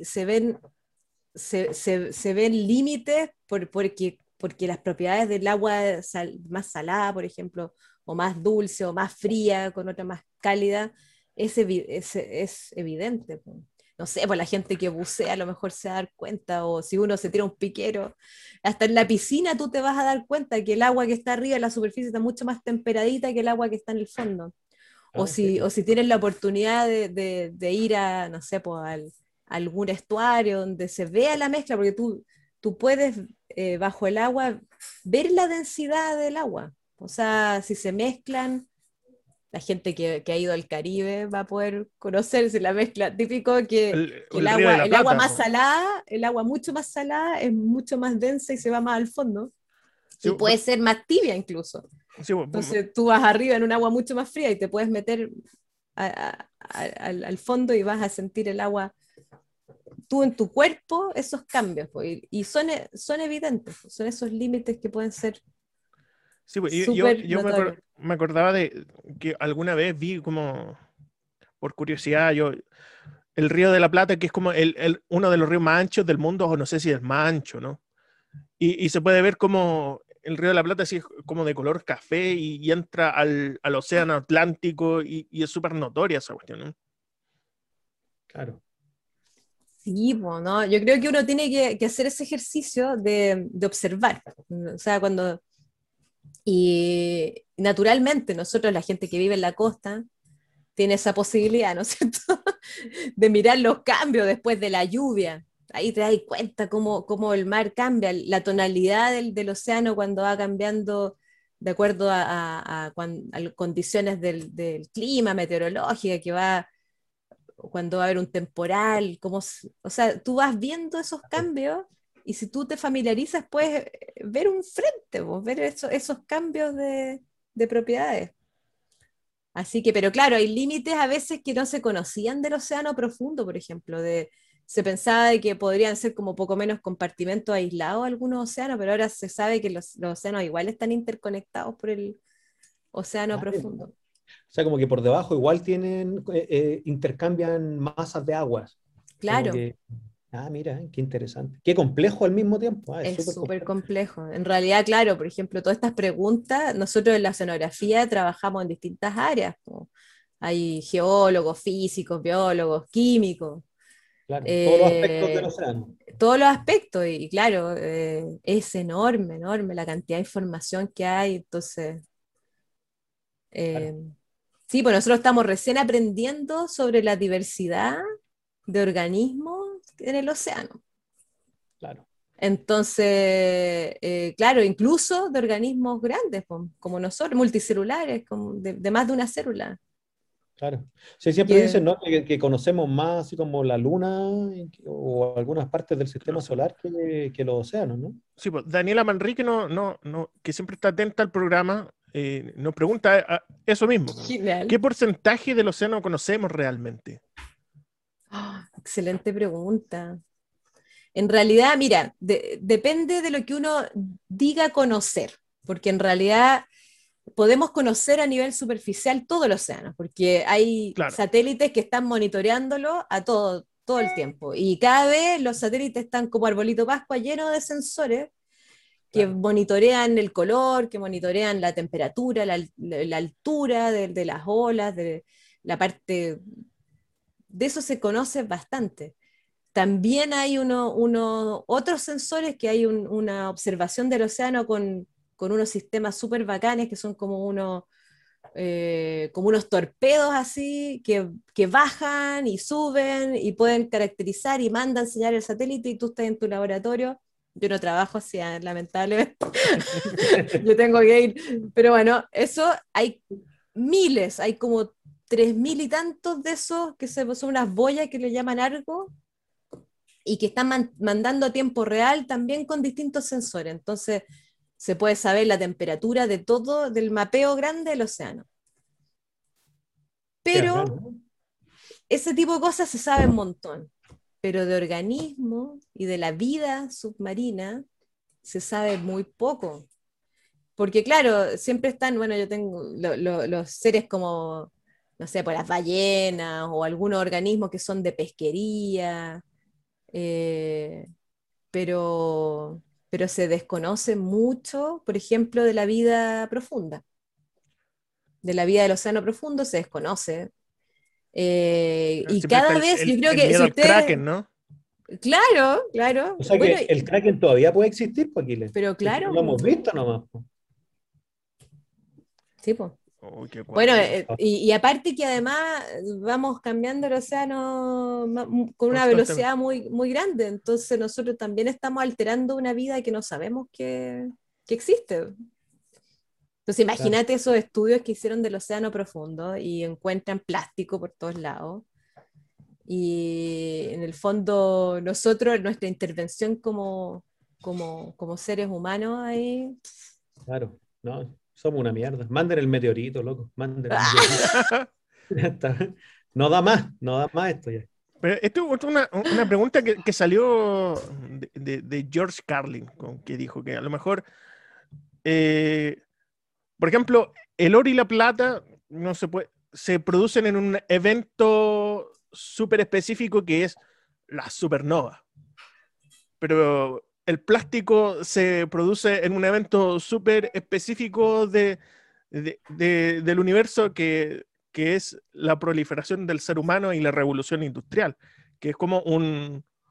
se ven límites porque las propiedades del agua más salada, por ejemplo, o más dulce, o más fría, con otra más cálida, es evidente. Po. No sé, pues la gente que bucea a lo mejor se va a dar cuenta, o si uno se tira un piquero, hasta en la piscina tú te vas a dar cuenta que el agua que está arriba en la superficie está mucho más temperadita que el agua que está en el fondo. Ah, O sí. si tienes la oportunidad de ir a, no sé, pues a algún estuario donde se vea la mezcla, porque tú puedes bajo el agua ver la densidad del agua. O sea, si se mezclan, la gente que ha ido al Caribe va a poder conocer si la mezcla. Típico que El Río de la el agua Plata. más salada, el agua mucho más salada es mucho más densa y se va más al fondo. Sí, Y puede ser más tibia incluso. sí, Entonces tú vas arriba en un agua mucho más fría y te puedes meter al fondo y vas a sentir el agua tú en tu cuerpo, esos cambios. Pues, y son evidentes, pues, son esos límites que pueden ser sí, súper yo notorios. me acordaba de que alguna vez vi como, por curiosidad, el Río de la Plata, que es como uno de los ríos más anchos del mundo, o no sé si es más ancho, ¿no? Y se puede ver como el Río de la Plata así es como de color café y entra al océano Atlántico y es súper notoria esa cuestión, ¿no? Claro. Sí, po, ¿no? Yo creo que uno tiene que hacer ese ejercicio de observar. O sea, y naturalmente nosotros, la gente que vive en la costa, tiene esa posibilidad, ¿no es cierto? De mirar los cambios después de la lluvia. Ahí te das cuenta cómo el mar cambia, la tonalidad del océano cuando va cambiando de acuerdo a condiciones del clima, meteorológica, que va cuando va a haber un temporal, o sea, tú vas viendo esos cambios y si tú te familiarizas puedes ver un frente, vos, ver esos cambios de propiedades. Así que, pero claro, hay límites a veces que no se conocían del océano profundo, por ejemplo, se pensaba de que podrían ser como poco menos compartimentos aislados algunos océanos, pero ahora se sabe que los océanos igual están interconectados por el océano Ah, profundo. o sea, como que por debajo igual intercambian masas de aguas. Como Claro, que, mira, qué interesante. Qué complejo al mismo tiempo. Es es súper súper complejo. complejo. En realidad, claro, por ejemplo, todas estas preguntas, nosotros en la oceanografía trabajamos en distintas áreas. Hay geólogos, físicos, biólogos, químicos, Claro, todos los aspectos del eh, océano. todos los aspectos, y claro, es enorme, enorme la cantidad de información que hay. Entonces, Claro, eh, sí, pues nosotros estamos recién aprendiendo sobre la diversidad de organismos en el océano. claro, Entonces, claro, incluso de organismos grandes, como nosotros, multicelulares, de más de una célula. claro. Sí, siempre dicen, Que, ¿no? Que conocemos más así como la luna o algunas partes del sistema Los- solar que los océanos, ¿no? Sí, pues, Daniela Manrique, que siempre está atenta al programa, nos pregunta eso mismo. genial. ¿Qué porcentaje del océano conocemos realmente? Excelente pregunta. En realidad, mira, depende de lo que uno diga conocer, porque en realidad podemos conocer a nivel superficial todo el océano, porque hay Claro, satélites que están monitoreándolo a todo el tiempo. Y cada vez los satélites están como arbolito Pascua llenos de sensores que Claro, monitorean el color, que monitorean la temperatura, la altura de las olas, de la parte, de eso se conoce bastante. También hay otros sensores que hay una observación del océano con unos sistemas súper bacanes que son como unos torpedos así que bajan y suben y pueden caracterizar y mandan señal al satélite y tú estás en tu laboratorio. Yo no trabajo así, lamentablemente. Yo tengo que ir. Pero bueno, eso hay miles, hay como 3000 y tantos de esos que son unas boyas que le llaman Argo y que están mandando a tiempo real también con distintos sensores. Entonces se puede saber la temperatura de todo, del mapeo grande del océano. qué Pero bacán, ¿no? ese tipo de cosas se sabe un montón. Pero de organismos y de la vida submarina se sabe muy poco. Porque claro, siempre están, bueno, yo tengo los seres como, no sé, pues las ballenas o algunos organismos que son de pesquería, eh, pero, pero se desconoce mucho, por ejemplo, de la vida profunda. De la vida del océano profundo se desconoce. Y siempre está cada vez, yo creo el que miedo si al usted, Kraken, ¿no? claro, claro, O sea bueno, que el Kraken todavía puede existir, pues, Aquiles. pero Es que no claro, lo po, hemos visto nomás, pues. sí, pues. Uy, qué Bueno, cuático. y aparte que además vamos cambiando el océano con una Constantemente. velocidad muy, muy grande, entonces nosotros también estamos alterando una vida que no sabemos que existe. Entonces Claro. imagínate esos estudios que hicieron del océano profundo y encuentran plástico por todos lados. Y en el fondo nosotros, nuestra intervención como seres humanos ahí... Claro, no, somos una mierda. Manden el meteorito, loco, manden un meteorito. Ya está. No da más esto ya. Pero esto es una pregunta que salió de George Carlin, que dijo que a lo mejor, eh, por ejemplo, el oro y la plata no se producen en un evento súper específico que es la supernova. Pero el plástico se produce en un evento súper específico del universo que es la proliferación del ser humano y la revolución industrial, que es como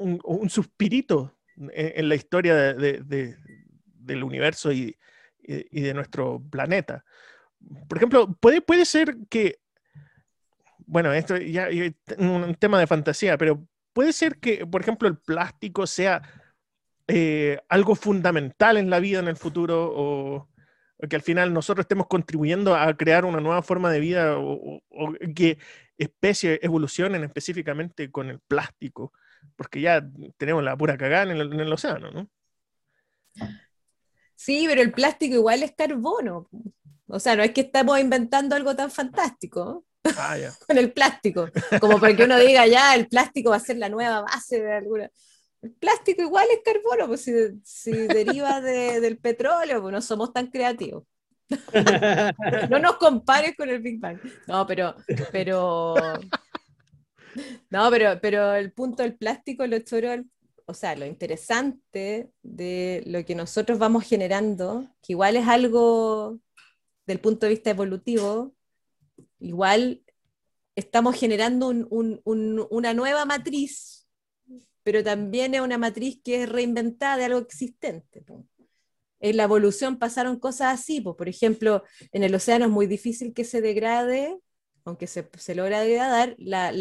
un suspirito en la historia del universo y de nuestro planeta. Por ejemplo, puede ser que, bueno, esto ya es un tema de fantasía, pero puede ser que, por ejemplo, el plástico sea algo fundamental en la vida en el futuro, o que al final nosotros estemos contribuyendo a crear una nueva forma de vida, o que especies evolucionen específicamente con el plástico, porque ya tenemos la pura cagada en el océano, ¿no? Sí, pero el plástico igual es carbono. O sea, no es que estamos inventando algo tan fantástico Ah, ya. con el plástico, como para que uno diga, ya, el plástico va a ser la nueva base de alguna. El plástico igual es carbono, pues si deriva del petróleo, pues no somos tan creativos. No nos compares con el Big Bang. No, pero, pero el punto del plástico, lo choro, o sea, lo interesante de lo que nosotros vamos generando, que igual es algo del punto de vista evolutivo, igual estamos generando una nueva matriz, pero también es una matriz que es reinventada de algo existente. Po. En la evolución pasaron cosas así, po. Por ejemplo, en el océano es muy difícil que se degrade, aunque se logra degradar,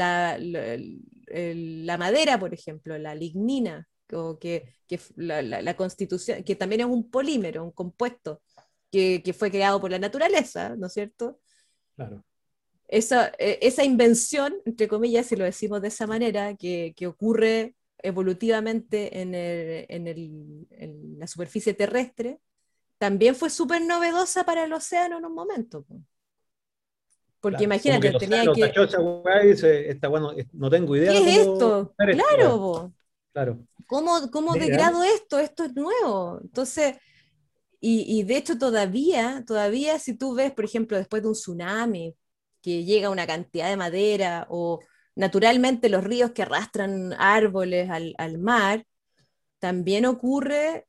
la madera, por ejemplo, la lignina, o que la constitución, que también es un polímero, un compuesto, que fue creado por la naturaleza, ¿no es cierto? Claro. Esa invención, entre comillas, si lo decimos de esa manera, que ocurre evolutivamente en la superficie terrestre, también fue súper novedosa para el océano en un momento. Porque Claro. Como que imagínate, el tenía océano que... tachó esa weá y dice, esta weá no tengo idea ¿Qué es cómo esto? hacer esta Claro, weá. po. Claro. ¿Cómo Mira, degrado esto? Esto es nuevo. Entonces, y de hecho todavía si tú ves, por ejemplo, después de un tsunami, que llega una cantidad de madera, o naturalmente los ríos que arrastran árboles al mar, también ocurre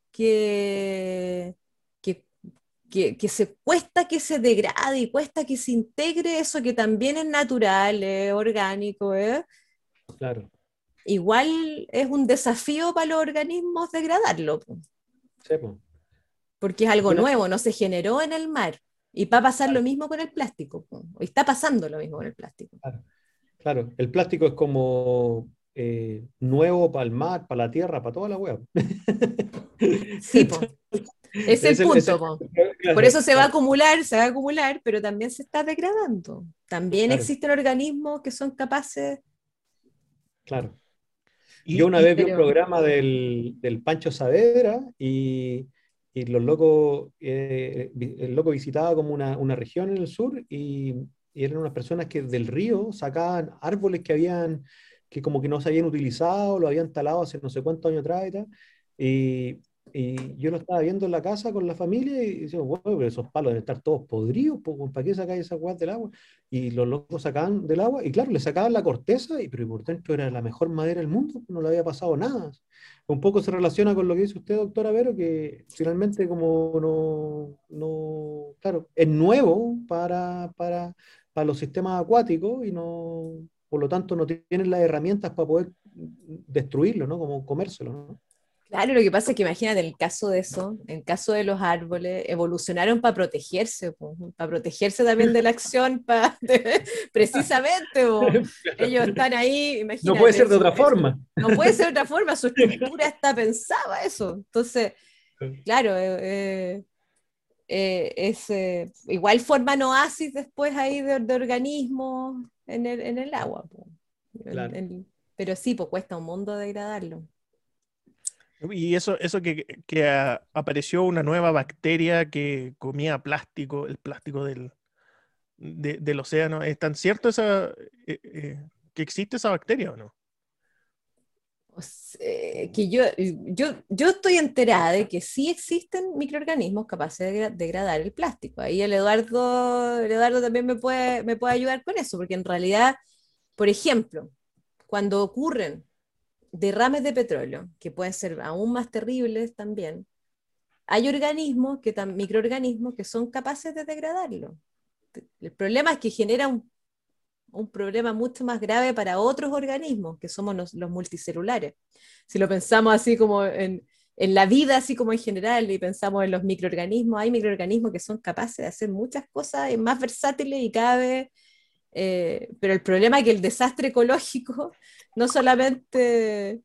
que se cuesta que se degrade y cuesta que se integre eso que también es natural, es orgánico, ¿eh? claro. Igual es un desafío para los organismos degradarlo, po, Sí, po. porque es Es que algo una- nuevo, no se generó en el mar. Y va a pasar lo claro, mismo con el plástico, po, o está pasando lo mismo con el plástico. claro, claro. El plástico es como nuevo para el mar, para la tierra, para toda la weá. Sí, po, es el punto, po. Por Claro, eso claro, se va a acumular, pero también se está degradando. También claro, existen organismos que son capaces, claro. Yo Y, una y vez vi un pero programa del Pancho Saavedra y los locos, el loco visitaba como una región en el sur y eran unas personas que del río sacaban árboles que como que no se habían utilizado, lo habían talado hace no sé cuántos años atrás y tal. Y, y yo lo estaba viendo en la casa con la familia y decíamos, bueno, pero esos palos deben estar todos podridos, pues, ¿para qué sacáis esa agua del agua? Y los locos sacaban del agua, y claro, le sacaban la corteza, pero por dentro era la mejor madera del mundo, no le había pasado nada. Un poco se relaciona con lo que dice usted, doctora Vero, que finalmente como claro, es nuevo para los sistemas acuáticos y no, por lo tanto no tienen las herramientas para poder destruirlo, ¿no? Como comérselo, ¿no? claro, lo que pasa es que imagínate, en el caso de eso, en el caso de los árboles, evolucionaron para protegerse, po, para protegerse también de la acción, precisamente, po. Ellos están ahí, No puede imagínate, ser de otra forma. no puede ser de otra forma, su estructura está pensada eso. Entonces, claro, igual forman oasis después ahí de organismos en el agua, po. Claro. Pero sí, pues cuesta un mundo degradarlo. Y eso que apareció una nueva bacteria que comía plástico, el plástico del océano. ¿Es tan cierto que existe esa bacteria o no? O sea, que yo estoy enterada de que sí existen microorganismos capaces de degradar el plástico. Ahí el Eduardo también me puede ayudar con eso, porque en realidad, por ejemplo, cuando ocurren derrames de petróleo, que pueden ser aún más terribles también, hay microorganismos que son capaces de degradarlo. El problema es que genera un problema mucho más grave para otros organismos, que somos los multicelulares. Si lo pensamos así como en la vida, así como en general, y pensamos en los microorganismos, hay microorganismos que son capaces de hacer muchas cosas más versátiles y cada vez, pero el problema es que el desastre ecológico no solamente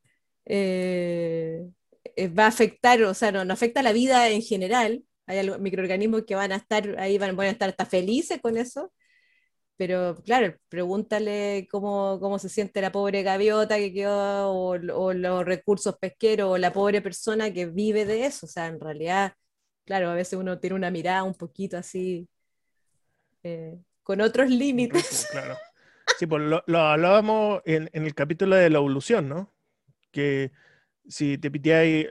va a afectar, o sea, no afecta a la vida en general, hay microorganismos que van a estar ahí, van a estar hasta felices con eso, pero claro, pregúntale cómo se siente la pobre gaviota que quedó, o los recursos pesqueros, o la pobre persona que vive de eso. O sea, en realidad, claro, a veces uno tiene una mirada un poquito así, con otros límites. Claro. Sí, pues lo hablábamos en el capítulo de la evolución, ¿no? Que si te piteáis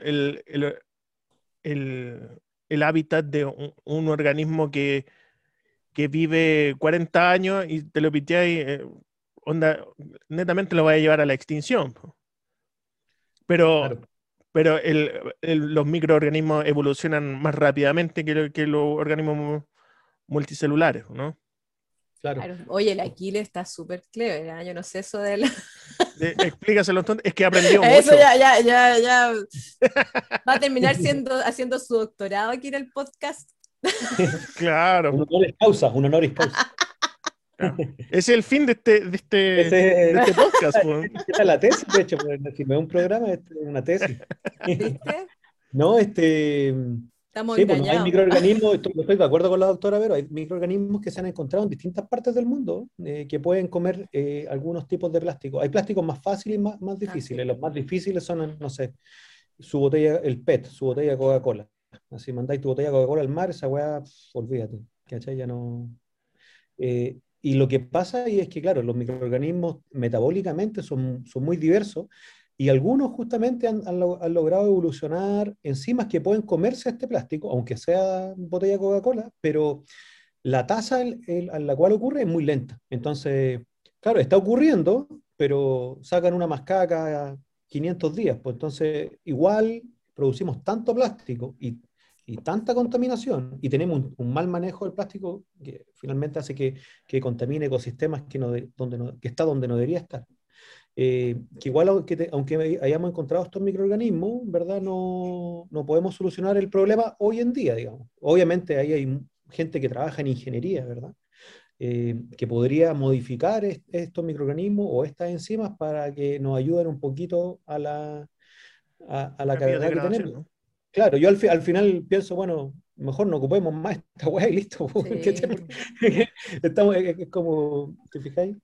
el hábitat de un organismo que vive 40 años y te lo piteáis, onda, netamente lo va a llevar a la extinción. Po. Pero, Claro. pero los microorganismos evolucionan más rápidamente que los organismos multicelulares, ¿no? Claro. Claro. Oye, el Aquiles está súper clever, ¿eh? Yo no sé eso de la... Explícaselo entonces, es que aprendió Eso mucho. ya va a terminar haciendo su doctorado aquí en el podcast. Claro, Un honoris causa, un honoris causa. claro. Ese es el fin de Ese, este podcast. Po. esta es la tesis, de hecho, pues, si no es un programa, es una tesis. ¿Viste? No, Estamos sí, pues no hay engañados. microorganismos, estoy de acuerdo con la doctora Vero, hay microorganismos que se han encontrado en distintas partes del mundo que pueden comer algunos tipos de plástico. Hay plásticos más fáciles y más difíciles. Sí. Los más difíciles son, no sé, su botella, el PET, su botella de Coca-Cola. Así mandáis tu botella de Coca-Cola al mar, esa weá, olvídate, ¿cachai? Ya no. Y lo que pasa y es que, claro, los microorganismos metabólicamente son muy diversos y algunos justamente han logrado evolucionar enzimas que pueden comerse este plástico, aunque sea botella de Coca-Cola, pero la tasa a la cual ocurre es muy lenta. Entonces, claro, está ocurriendo, pero sacan una mascada cada 500 días. Pues entonces, igual producimos tanto plástico y tanta contaminación y tenemos un mal manejo del plástico que finalmente hace que contamine ecosistemas que está donde no debería estar. Que igual aunque hayamos encontrado estos microorganismos, ¿verdad? No podemos solucionar el problema hoy en día, digamos. Obviamente ahí hay gente que trabaja en ingeniería, ¿verdad? Que podría modificar estos microorganismos o estas enzimas para que nos ayuden un poquito a la La carga que biodegradación, tenemos. ¿no? Claro, yo al final pienso, bueno, mejor no ocupemos más esta weá y listo. ¿Cachai? Sí. Porque es como, ¿te fijáis?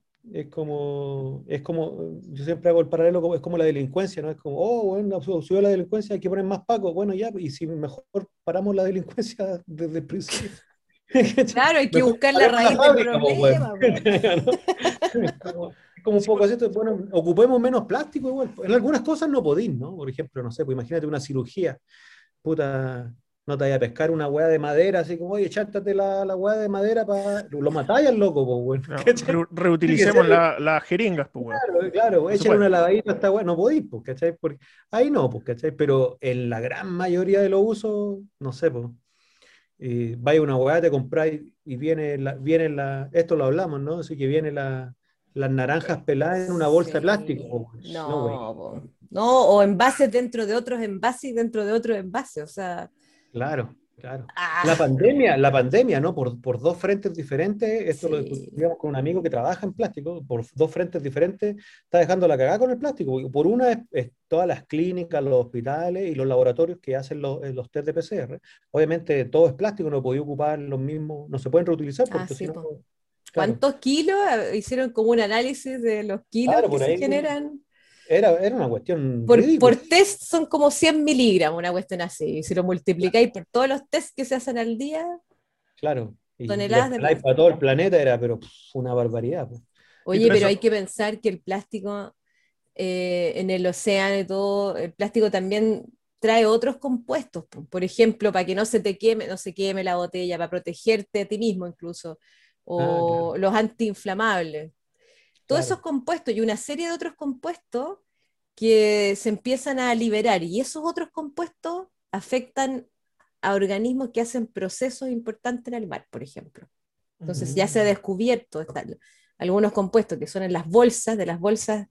Yo siempre hago el paralelo, es como la delincuencia, ¿no? Es como, oh, bueno, subió la delincuencia, hay que poner más pacos. Bueno, ya, y si mejor paramos la delincuencia desde el principio. ¿Cachai? Claro, hay que Mejor buscar la paremos la raíz del fábrica, po, weón. problema, po. ¿No? Es como un Sí, poco pues, así, entonces, bueno, ocupemos menos plástico igual. En algunas cosas no podéis, ¿no? Por ejemplo, no sé, pues imagínate una cirugía, puta, no te vayas a pescar una hueá de madera, así como, oye, echártate la hueá de madera para... Lo matáis al loco, pues, bueno. claro, ¿Cachai? Tiene que reutilicemos ser, las jeringas, pues, weón. claro, No se échale puede. una lavadita a esta hueá, no podéis, pues, ¿cachai? Porque ahí no, pues, ¿cachai? Pero en la gran mayoría de los usos, no sé, pues, vaya una hueá, te compráis y esto lo hablamos, ¿no? Así que viene las naranjas peladas en una bolsa de plástico, Sí, pues, no, güey. no, po. No, o envases dentro de otros envases y dentro de otros envases, o sea, Claro, claro. ah, La pandemia, ¿no? Por dos frentes diferentes, esto lo sí, discutíamos con un amigo que trabaja en plástico, por dos frentes diferentes, está dejando la cagada con el plástico. Por una es todas las clínicas, los hospitales y los laboratorios que hacen los test de PCR. Obviamente todo es plástico, no podía ocupar los mismos, no se pueden reutilizar porque si sí, no, po. claro, ¿Cuántos kilos? Hicieron como un análisis de los kilos claro, que por se ahí generan. era una cuestión Por ridícula, test son como 100 miligramos, una cuestión así. Y si lo multiplicáis por todos los test que se hacen al día, claro. Y lo toneladas de escaláis para todo plástico. el planeta, era pero una barbaridad, pues. Sí, Oye, pero pero eso, hay que pensar que el plástico en el océano y todo, el plástico también trae otros compuestos. Por ejemplo, para que no se te queme, no se queme la botella, para protegerte a ti mismo incluso, Ah, claro, o los antiinflamables. Todos esos claro. compuestos y una serie de otros compuestos que se empiezan a liberar y esos otros compuestos afectan a organismos que hacen procesos importantes en el mar, por ejemplo. Entonces ya se ha Mm. descubierto, algunos compuestos que son en las bolsas, de las bolsas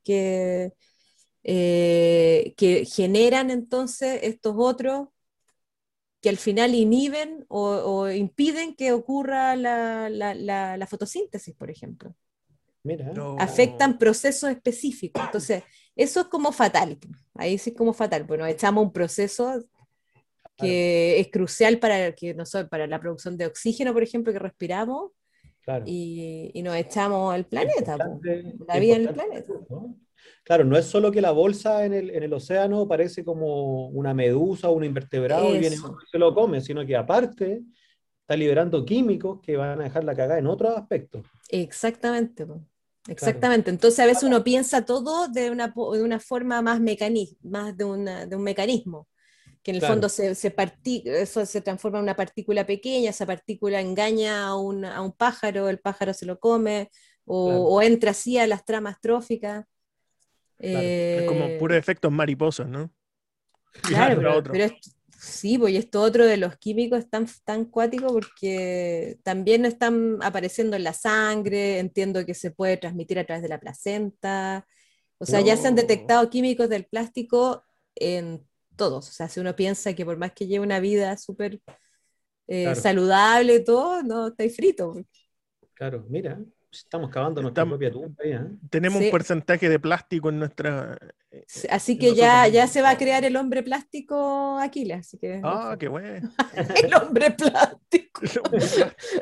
que generan entonces estos otros que al final inhiben o impiden que ocurra la fotosíntesis, por ejemplo. Mira, Afectan procesos específicos. Entonces, eso es como fatal. Ahí sí es como fatal. Bueno, echamos un proceso que es crucial para la producción de oxígeno, por ejemplo, que respiramos, claro. y nos echamos al planeta, la vida en el Importante, planeta. ¿no? Claro, no es solo que la bolsa en el océano parece como una medusa o un invertebrado y viene Eso, otro y se lo come, sino que aparte está liberando químicos que van a dejar la cagada en otros aspectos. exactamente. Claro, Exactamente. Entonces a veces uno piensa todo de una forma más de un mecanismo, que en el fondo claro, eso se transforma en una partícula pequeña, esa partícula engaña a un pájaro, el pájaro se lo come, claro, o entra así a las tramas tróficas. claro. Es como puros Eh, efectos mariposas, ¿no? claro, Llevando a otro. sí, pues y esto otro de los químicos es tan cuático porque también están apareciendo en la sangre, entiendo que se puede transmitir a través de la placenta. O sea, ya se han No. detectado químicos del plástico en todos. O sea, si uno piensa que por más que lleve una vida súper Claro, saludable y todo, no, estáis frito. claro. Mira, estamos cavando nuestra Estamos, propia tumba ahí, ¿eh? tenemos un Sí. porcentaje de plástico Así en que nosotros ya mismos. se va a crear el hombre plástico Aquiles, así que Ah, ojo. qué bueno. El hombre plástico. El hombre plástico.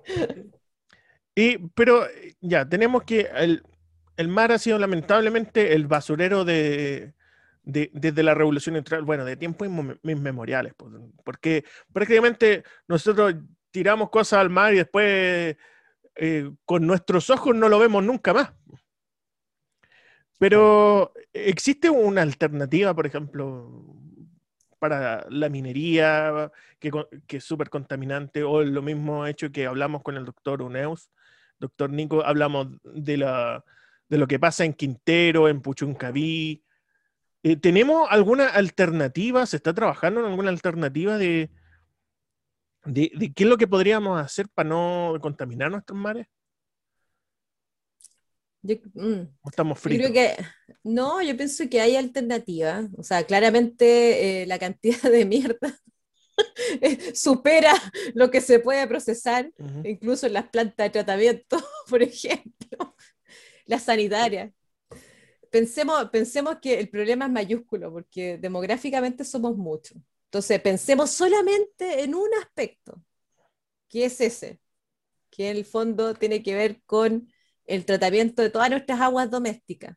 Pero ya, tenemos que el mar ha sido lamentablemente el basurero desde la Revolución Industrial, bueno, de tiempos inmemoriales, porque prácticamente nosotros tiramos cosas al mar y después con nuestros ojos no lo vemos nunca más. Claro. Pero ¿existe una alternativa, por ejemplo, para la minería, que es súper contaminante, o lo mismo hecho que hablamos con el doctor Uneus, doctor Nico, hablamos de lo que pasa en Quintero, en Puchuncaví? ¿Tenemos alguna alternativa? ¿Se está trabajando en alguna alternativa de qué es lo que podríamos hacer para no contaminar nuestros mares? Yo, mm, ¿O estamos yo creo fritos? que no, yo pienso que hay alternativas. O sea, claramente la cantidad de mierda supera lo que se puede procesar, Ujú. incluso en las plantas de tratamiento, por ejemplo, las sanitarias. Pensemos que el problema es mayúsculo, porque demográficamente somos muchos. Entonces, pensemos solamente en un aspecto, que es ese, que en el fondo tiene que ver con el tratamiento de todas nuestras aguas domésticas,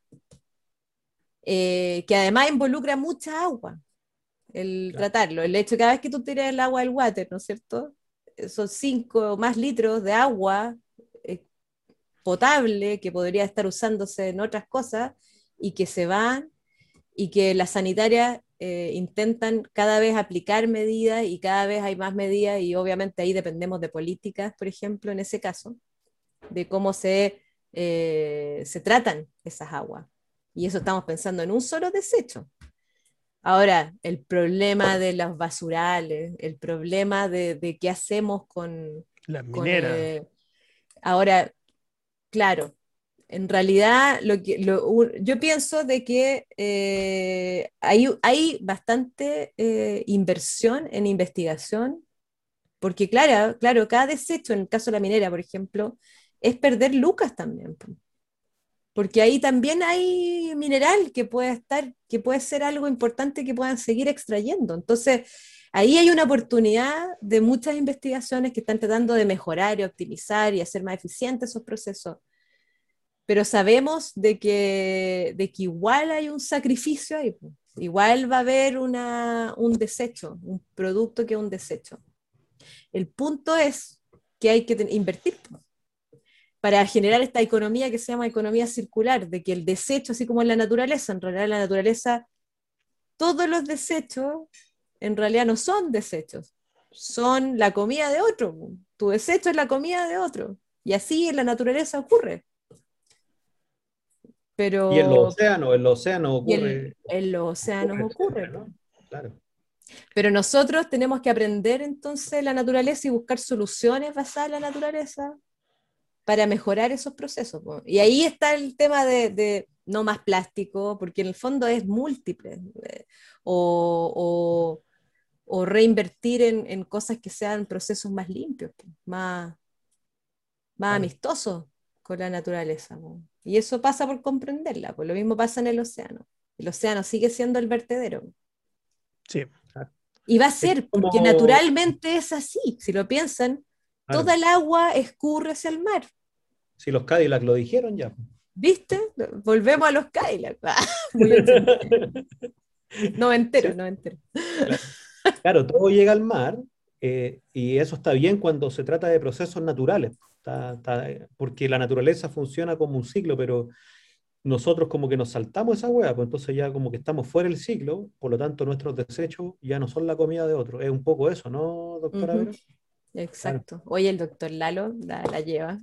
que además involucra mucha agua, el Claro. tratarlo. El hecho de cada vez que tú tiras el agua del water, ¿no es cierto? Son 5 o más litros de agua eh, potable que podría estar usándose en otras cosas y que se van y que las sanitarias intentan cada vez aplicar medidas y cada vez hay más medidas y obviamente ahí dependemos de políticas, por ejemplo, en ese caso, de cómo se tratan esas aguas. Y eso estamos pensando en un solo desecho. Ahora, el problema de los basurales, el problema de qué hacemos Las con mineras. ahora, claro, en realidad yo pienso de que hay bastante inversión en investigación, porque claro, cada desecho, en el caso de la minera, por ejemplo, es perder lucas también, po. Porque ahí también hay mineral que puede ser algo importante que puedan seguir extrayendo. Entonces, ahí hay una oportunidad de muchas investigaciones que están tratando de mejorar y optimizar y hacer más eficientes esos procesos, pero sabemos de que igual hay un sacrificio ahí, po. Igual va a haber un desecho, un producto que es un desecho. El punto es que hay que invertir, po, para generar esta economía que se llama economía circular, de que el desecho, así como en la naturaleza, en realidad en la naturaleza, todos los desechos en realidad no son desechos, son la comida de otro. Po. Tu desecho es la comida de otro. Y así en la naturaleza ocurre. Y Pero en los océanos y ocurre, en los océanos ocurre ocurre, etcétera, po. ¿no? Claro, Pero nosotros tenemos que aprender entonces la naturaleza y buscar soluciones basadas en la naturaleza para mejorar esos procesos, po. Y ahí está el tema de no más plástico, porque en el fondo es múltiple, o, o reinvertir en cosas que sean procesos más limpios, po, más Claro. amistosos con la naturaleza, po. Y eso pasa por comprenderla, pues lo mismo pasa en el océano. El océano sigue siendo el vertedero. Sí. Y va a Es ser, porque como, naturalmente es así. Si lo piensan, claro, toda el agua escurre hacia el mar. si los Cadillac lo dijeron ya. ¿Viste? Volvemos a los Cadillac. Muy ochentero. No me Sí, entero, no me entero. claro. Claro, todo llega al mar, y eso está bien cuando se trata de procesos naturales, porque la naturaleza funciona como un ciclo, pero nosotros como que nos saltamos esa hueá, pues entonces ya como que estamos fuera del ciclo, por lo tanto nuestros desechos ya no son la comida de otros. Es un poco eso, ¿no, doctora Ujú, Vero? Claro. exacto. Hoy el doctor Lalo la lleva.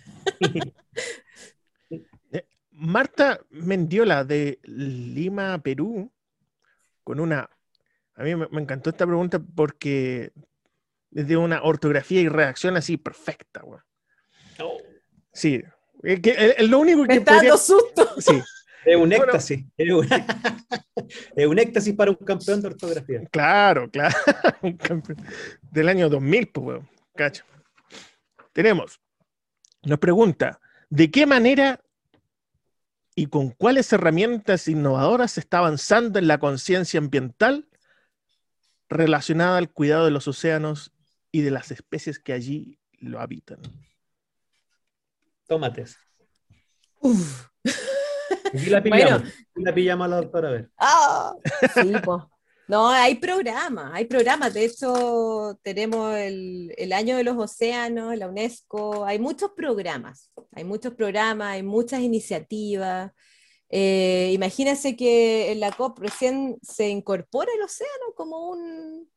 Marta Mendiola de Lima, Perú, con una... A mí me encantó esta pregunta porque es de una ortografía y redacción así perfecta, güey. Oh, Sí, es lo único Me que está podría... dando susto. Sí, es un no, no, éxtasis, es un éxtasis para un campeón de ortografía. claro, claro. Un campeón del año 2000, pues, güey. Cacha. Tenemos, nos pregunta, ¿de qué manera y con cuáles herramientas innovadoras se está avanzando en la conciencia ambiental relacionada al cuidado de los océanos y de las especies que allí lo habitan? Tómates. Uf. Aquí la Bueno, pillamos. Aquí la pillamos a la doctora, a ver. sí, pues. No, hay programas, hay programas. De hecho, tenemos el Año de los Océanos, la UNESCO, hay muchos programas, hay muchas iniciativas. Imagínense que en la COP recién se incorpora el océano como un,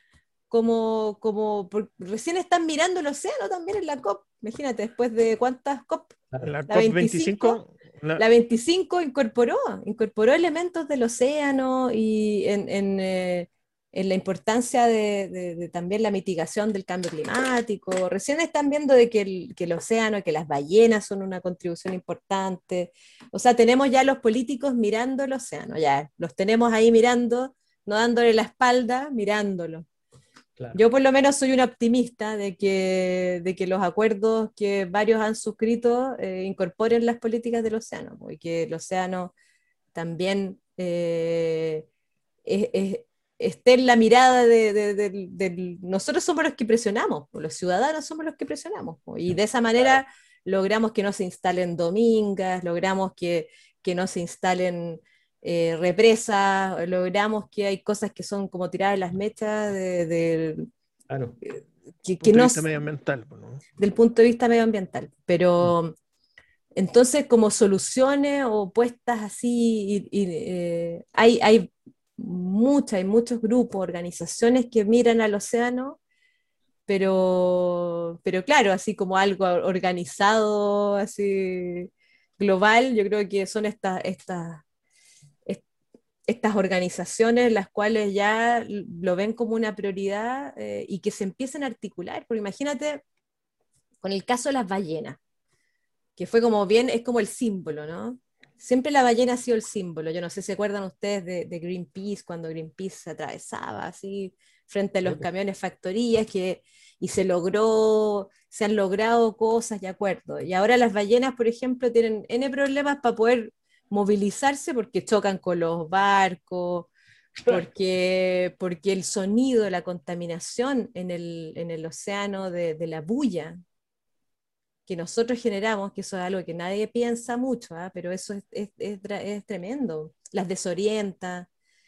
recién están mirando el océano también en la COP. Imagínate, después de cuántas COP, Claro. La la 25. COP25, La 25 incorporó elementos del océano y en la importancia de también la mitigación del cambio climático. Recién están viendo de que el océano, que las ballenas son una contribución importante. O sea, tenemos ya los políticos mirando el océano, ya los tenemos ahí mirando, no dándole la espalda, mirándolo. Claro. Yo por lo menos soy una optimista de que los acuerdos que varios han suscrito incorporen las políticas del océano, y que el océano también es- es- esté en la mirada nosotros somos los que presionamos, los ciudadanos somos los que presionamos, y de esa Claro. manera logramos que no se instalen domingas, logramos que no se instalen represas, logramos que hay cosas que son como tiradas las mechas Claro. que punto de no, vista medioambiental, ¿no? del punto de vista medioambiental. Pero entonces, como soluciones o puestas así, hay muchos grupos, organizaciones que miran al océano, pero claro, así como algo organizado, así global, yo creo que son estas organizaciones las cuales ya lo ven como una prioridad y que se empiecen a articular, porque imagínate con el caso de las ballenas, que fue como bien, es como el símbolo, ¿no? Siempre la ballena ha sido el símbolo. Yo no sé si se acuerdan ustedes de Greenpeace, cuando Greenpeace se atravesaba así frente a Sí, los pues. camiones factorías, y se han logrado cosas y acuerdos. Y ahora las ballenas, por ejemplo, tienen N problemas para poder movilizarse porque chocan con los barcos, porque el sonido, la contaminación en el océano de la bulla que nosotros generamos, que eso es algo que nadie piensa mucho, ¿ah? Pero eso es tremendo, las desorienta.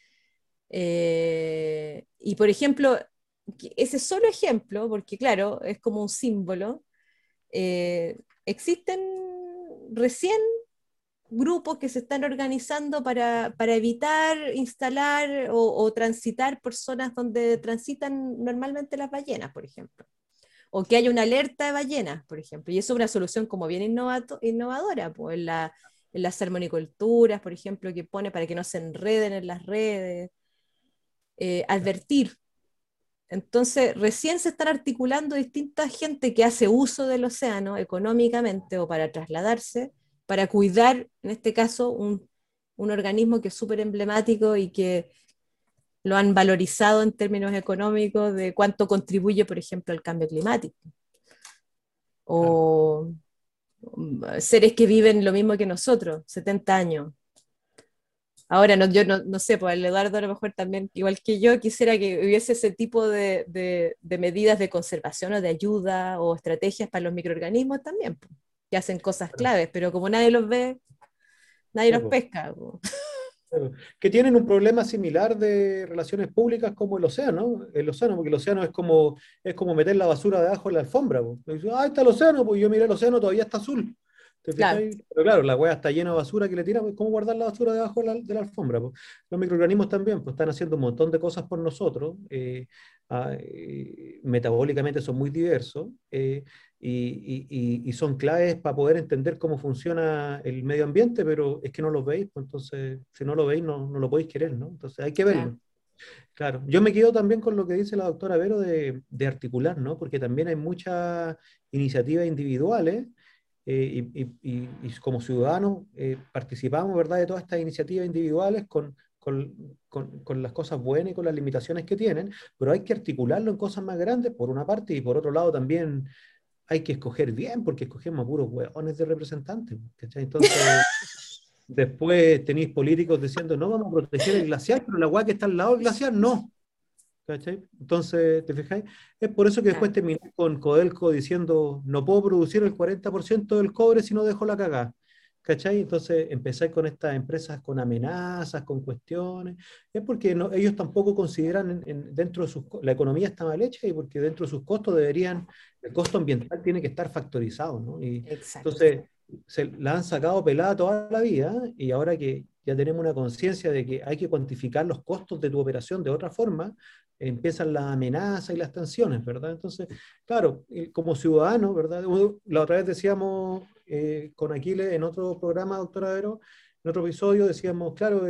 Y por ejemplo, ese solo ejemplo, porque claro, es como un símbolo, existen recién grupos que se están organizando para evitar instalar o transitar por zonas donde transitan normalmente las ballenas, por ejemplo, o que haya una alerta de ballenas, por ejemplo. Y eso es una solución como bien innovadora, pues, en las salmoniculturas, por ejemplo, que pone para que no se enreden en las redes. Advertir, Entonces, recién se están articulando distinta gente que hace uso del océano económicamente o para trasladarse, para cuidar, en este caso, un organismo que es súper emblemático y que lo han valorizado en términos económicos de cuánto contribuye, por ejemplo, al cambio climático. Claro. O seres que viven lo mismo que nosotros, 70 años. Ahora, yo no sé, pues el Eduardo a lo mejor también, igual que yo, quisiera que hubiese ese tipo de medidas de conservación o de ayuda o estrategias para los microorganismos también, pues, que hacen cosas claves, pero como nadie los ve, nadie Sí, los po, pesca. Pues. claro. Que tienen un problema similar de relaciones públicas como el océano, porque el océano es como meter la basura debajo de la alfombra, po. Y dice, ah, está el océano, pues yo miré el océano, todavía está azul. ¿Te Claro, fijáis? Pero claro, la hueá está llena de basura que le tiran, pues, ¿cómo guardar la basura debajo de la alfombra? Pues? Los microorganismos también pues, están haciendo un montón de cosas por nosotros, metabólicamente son muy diversos, y son claves para poder entender cómo funciona el medio ambiente, pero es que no lo veis, pues entonces, si no lo veis, no lo podéis querer, ¿no? Entonces hay que claro. verlo. Claro, yo me quedo también con lo que dice la doctora Vero de articular, ¿no? Porque también hay muchas iniciativas individuales, y como ciudadanos participamos, ¿verdad?, de todas estas iniciativas individuales con las cosas buenas y con las limitaciones que tienen, pero hay que articularlo en cosas más grandes, por una parte, y por otro lado también hay que escoger bien, porque escogemos a puros hueones de representantes, ¿cachai? Entonces, después tenéis políticos diciendo, no, vamos a proteger el glaciar, pero la hueá que está al lado del glaciar, no. ¿Cachai? Entonces, ¿te fijáis? Es por eso que después Claro. terminé con Codelco diciendo, no puedo producir el 40% del cobre si no dejo la cagada. ¿Cachai? Entonces empezáis con estas empresas con amenazas, con cuestiones. Es porque ellos tampoco consideran dentro de la economía está mal hecha y porque dentro de sus costos el costo ambiental tiene que estar factorizado, ¿no? Y Exacto. entonces se la han sacado pelada toda la vida y ahora que ya tenemos una conciencia de que hay que cuantificar los costos de tu operación de otra forma, empiezan las amenazas y las tensiones, ¿verdad? Entonces, claro, como ciudadano, ¿verdad? La otra vez decíamos con Aquiles en otro programa, doctora Vero, en otro episodio decíamos, claro,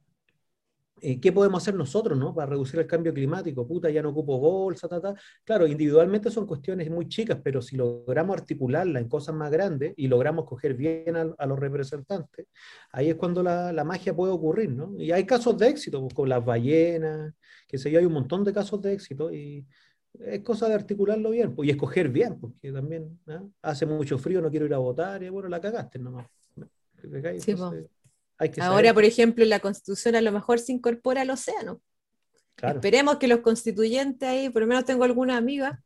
¿qué podemos hacer nosotros, ¿no? Para reducir el cambio climático? Puta, ya no ocupo bolsa, ta, ta. Claro, individualmente son cuestiones muy chicas, pero si logramos articularla en cosas más grandes y logramos coger bien a los representantes, ahí es cuando la magia puede ocurrir, ¿no? Y hay casos de éxito, pues, con las ballenas, que sé yo, hay un montón de casos de éxito y es cosa de articularlo bien, pues, y escoger bien, porque también hace mucho frío, no quiero ir a votar, y bueno, la cagaste nomás. Sí, po. Entonces, hay que saber Ahora, por escoger, ejemplo, en la Constitución a lo mejor se incorpora al océano. claro. Esperemos que los constituyentes ahí, por lo menos tengo alguna amiga,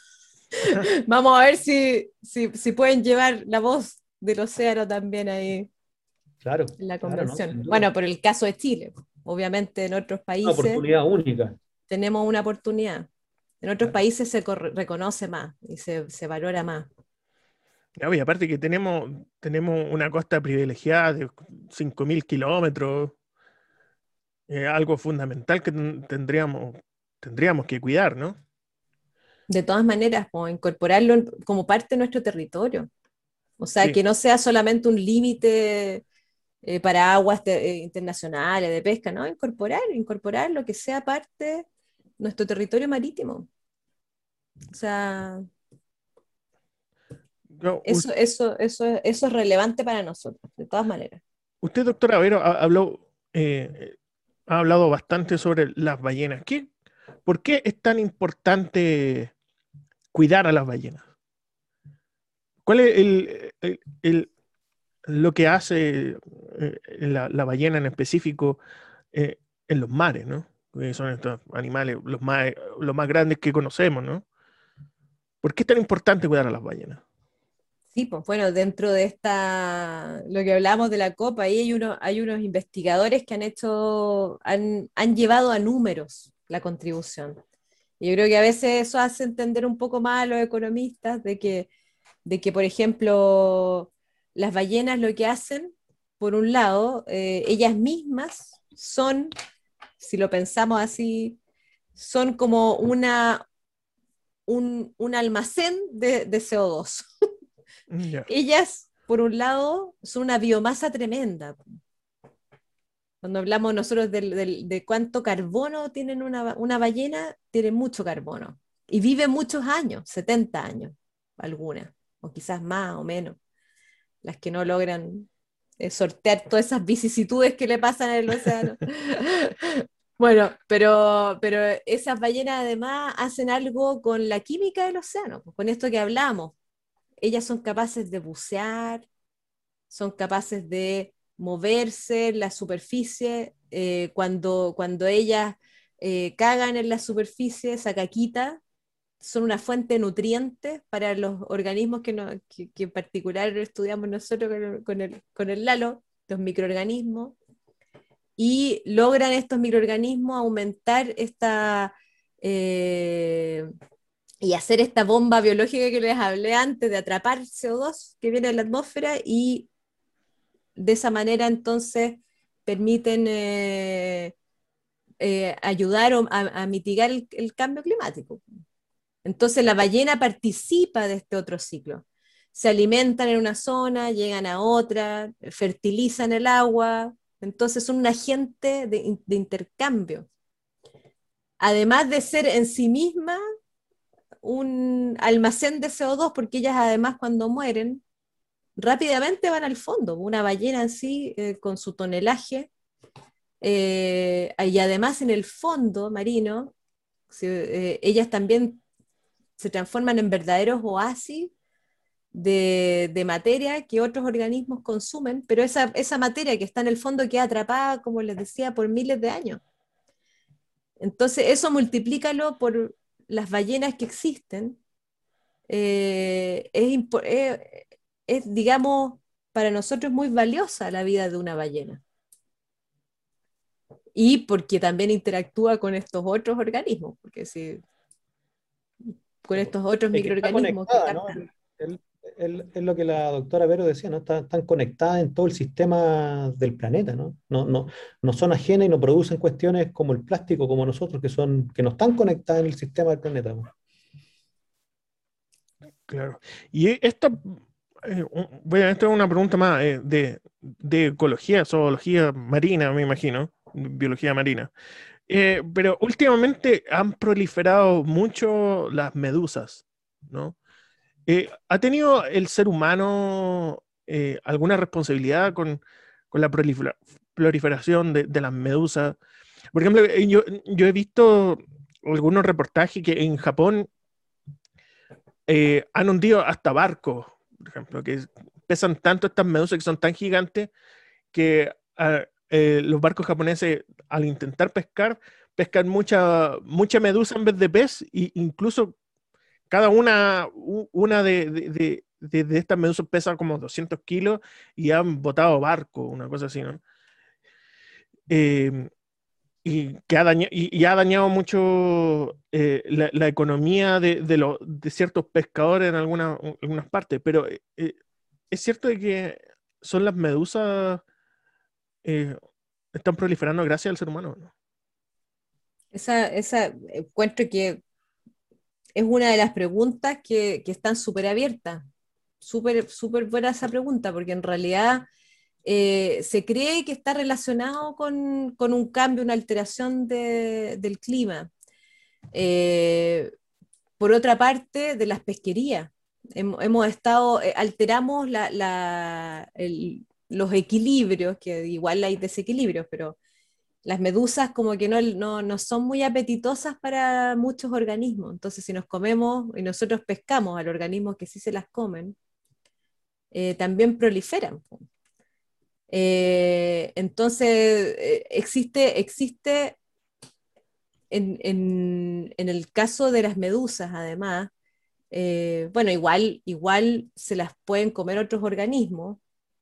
vamos a ver si pueden llevar la voz del océano también ahí Claro, en la claro, no, convención. sin duda. Bueno, por el caso de Chile, obviamente en otros Una países oportunidad única. tenemos una oportunidad. En otros Claro. países se reconoce más y se valora más. Ya, y aparte que tenemos una costa privilegiada de 5.000 kilómetros, algo fundamental que tendríamos que cuidar, ¿no? De todas maneras, pues, incorporarlo como parte de nuestro territorio. O sea, Sí, que no sea solamente un límite para aguas internacionales de pesca, ¿no? Incorporar lo que sea parte de nuestro territorio marítimo. O sea, yo- u- eso es relevante para nosotros, de todas maneras. usted, doctora Vero, ha hablado bastante sobre las ballenas. ¿Por qué es tan importante cuidar a las ballenas? ¿Cuál es lo que hace la ballena en específico en los mares, ¿no? Que son estos animales los más grandes que conocemos, ¿no? ¿Por qué es tan importante cuidar a las ballenas? Sí, pues bueno, dentro de lo que hablamos de la COP, ahí hay unos investigadores que han llevado a números la contribución. Y yo creo que a veces eso hace entender un poco más a los economistas de que, por ejemplo, las ballenas lo que hacen, por un lado, ellas mismas son, si lo pensamos así, son como un almacén de CO2. Ya. Ellas, por un lado, son una biomasa tremenda. Cuando hablamos nosotros de cuánto carbono tienen una ballena, tiene mucho carbono. Y vive muchos años, 70 años, algunas, o quizás más o menos, las que no logran sortear todas esas vicisitudes que le pasan en el océano. Bueno, pero esas ballenas además hacen algo con la química del océano, pues, con esto que hablamos. Ellas son capaces de bucear, son capaces de moverse en la superficie, cuando ellas cagan en la superficie, esa caquita, son una fuente de nutrientes para los organismos que en particular estudiamos nosotros con el Lalo, los microorganismos, y logran estos microorganismos aumentar y hacer esta bomba biológica que les hablé antes de atrapar CO2 que viene de la atmósfera, y de esa manera entonces permiten ayudar a mitigar el cambio climático. Entonces la ballena participa de este otro ciclo. Se alimentan en una zona, llegan a otra, fertilizan el agua, entonces son un agente de intercambio. Además de ser en sí misma un almacén de CO2, porque ellas además cuando mueren rápidamente van al fondo. Una ballena en sí, con su tonelaje, y además en el fondo marino, ellas también se transforman en verdaderos oasis de materia que otros organismos consumen, pero esa materia que está en el fondo queda atrapada, como les decía, por miles de años. Entonces eso multiplícalo por las ballenas que existen, digamos, para nosotros muy valiosa la vida de una ballena. Y porque también interactúa con estos otros organismos, porque si con estos otros Es que está microorganismos que conectada, ¿no? captan. Es lo que la doctora Vero decía, ¿no? Están conectadas en todo el sistema del planeta, ¿no? No son ajenas y no producen cuestiones como el plástico, como nosotros, que no están conectadas en el sistema del planeta, ¿no? Claro. Y esta, bueno, esta es una pregunta más de ecología, zoología marina, me imagino, biología marina. Pero últimamente han proliferado mucho las medusas, ¿no? ¿Ha tenido el ser humano alguna responsabilidad con la proliferación de las medusas? Por ejemplo, yo he visto algunos reportajes que en Japón han hundido hasta barcos, por ejemplo, que pesan tanto estas medusas que son tan gigantes que los barcos japoneses, al intentar pescar, pescan mucha medusa en vez de pez, e incluso cada una de estas medusas pesa como 200 kilos y han botado barco, una cosa así, ¿no? Eh, y ha dañado mucho la economía de ciertos pescadores en algunas partes, pero es cierto de que son las medusas están proliferando gracias al ser humano, ¿no? Esa encuentro que es una de las preguntas que están súper abiertas. Súper buena esa pregunta, porque en realidad se cree que está relacionado con un cambio, una alteración del clima. Eh, por otra parte, de las pesquerías. Hemos estado, alteramos los equilibrios, que igual hay desequilibrios, pero las medusas como que no son muy apetitosas para muchos organismos. Entonces, si nos comemos y nosotros pescamos al organismo que sí se las comen, también proliferan. Entonces, existe en el caso de las medusas, además, bueno, igual se las pueden comer otros organismos,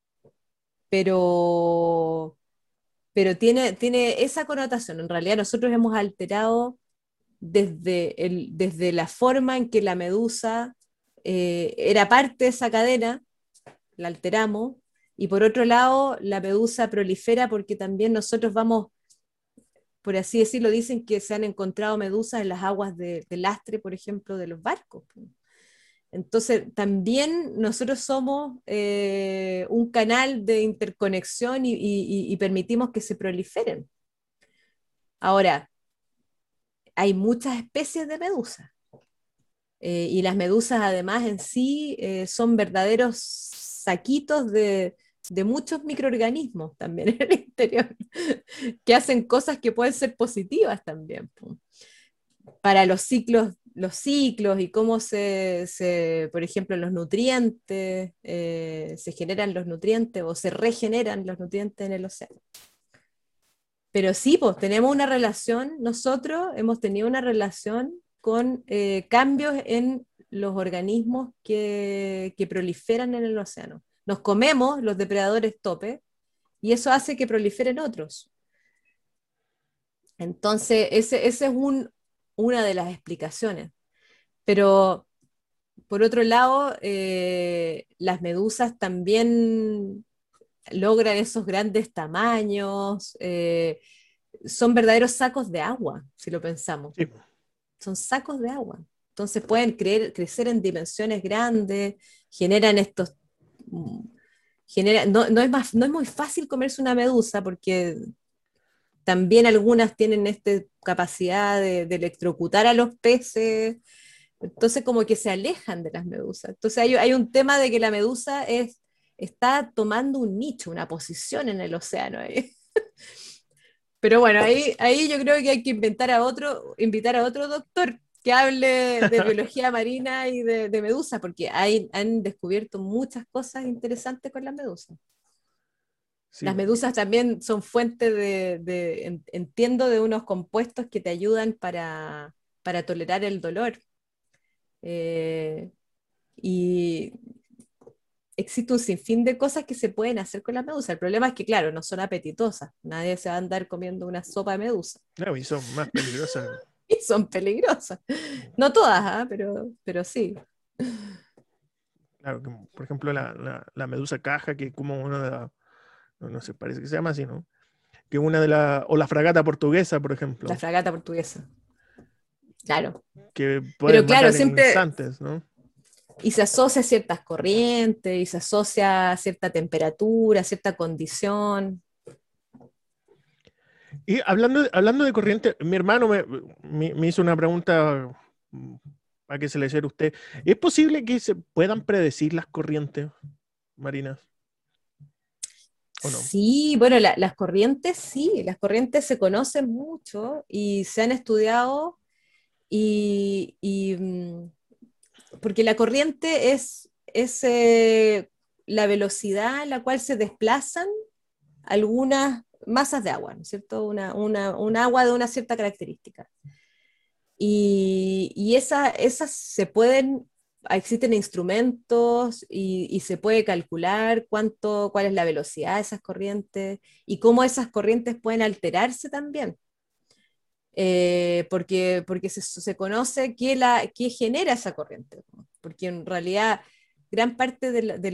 pero, pero tiene esa connotación. En realidad nosotros hemos alterado desde la forma en que la medusa era parte de esa cadena, la alteramos, y por otro lado, la medusa prolifera porque también nosotros vamos, por así decirlo, dicen que se han encontrado medusas en las aguas de lastre, por ejemplo, de los barcos. Entonces, también nosotros somos un canal de interconexión y permitimos que se proliferen. Ahora, hay muchas especies de medusas. Y las medusas además en sí son verdaderos saquitos de muchos microorganismos también en el interior, que hacen cosas que pueden ser positivas también, po. Para los ciclos y cómo por ejemplo, los nutrientes, se generan los nutrientes o se regeneran los nutrientes en el océano. Pero sí, pues tenemos una relación, nosotros hemos tenido una relación con cambios en los organismos que proliferan en el océano. Nos comemos los depredadores tope y eso hace que proliferen otros. Entonces, ese es una de las explicaciones. Pero, por otro lado, las medusas también logran esos grandes tamaños, son verdaderos sacos de agua, si lo pensamos. Sí. Son sacos de agua. Entonces pueden crecer en dimensiones grandes, generan estos... no es muy fácil comerse una medusa porque también algunas tienen esta capacidad de electrocutar a los peces, entonces como que se alejan de las medusas. Entonces hay un tema de que la medusa está tomando un nicho, una posición en el océano ahí. Pero bueno, ahí yo creo que hay que invitar a otro doctor que hable de biología marina y de medusas, porque han descubierto muchas cosas interesantes con las medusas. Sí. Las medusas también son fuente entiendo, de unos compuestos que te ayudan para tolerar el dolor. Y existe un sinfín de cosas que se pueden hacer con las medusas. El problema es que, claro, no son apetitosas. Nadie se va a andar comiendo una sopa de medusa. No, y son más peligrosas. Y son peligrosas. No todas, pero sí. Claro, que, por ejemplo, la medusa caja, que es como una de las... No sé, parece que se llama así, ¿no? Que una de las... O la fragata portuguesa, por ejemplo. La fragata portuguesa. Claro. Que Pero pueden claro, matar en siempre... instantes, ¿no? Y se asocia a ciertas corrientes, y se asocia a cierta temperatura, a cierta condición. Y hablando de corriente, mi hermano me hizo una pregunta para que se le hiciera a usted. ¿Es posible que se puedan predecir las corrientes marinas? ¿O no? Sí, bueno, las corrientes sí, las corrientes se conocen mucho y se han estudiado porque la corriente es la velocidad en la cual se desplazan algunas masas de agua, ¿no es cierto? Un agua de una cierta característica. Y esas existen instrumentos y se puede calcular cuál es la velocidad de esas corrientes y cómo esas corrientes pueden alterarse también. Porque se conoce qué genera esa corriente, porque en realidad gran parte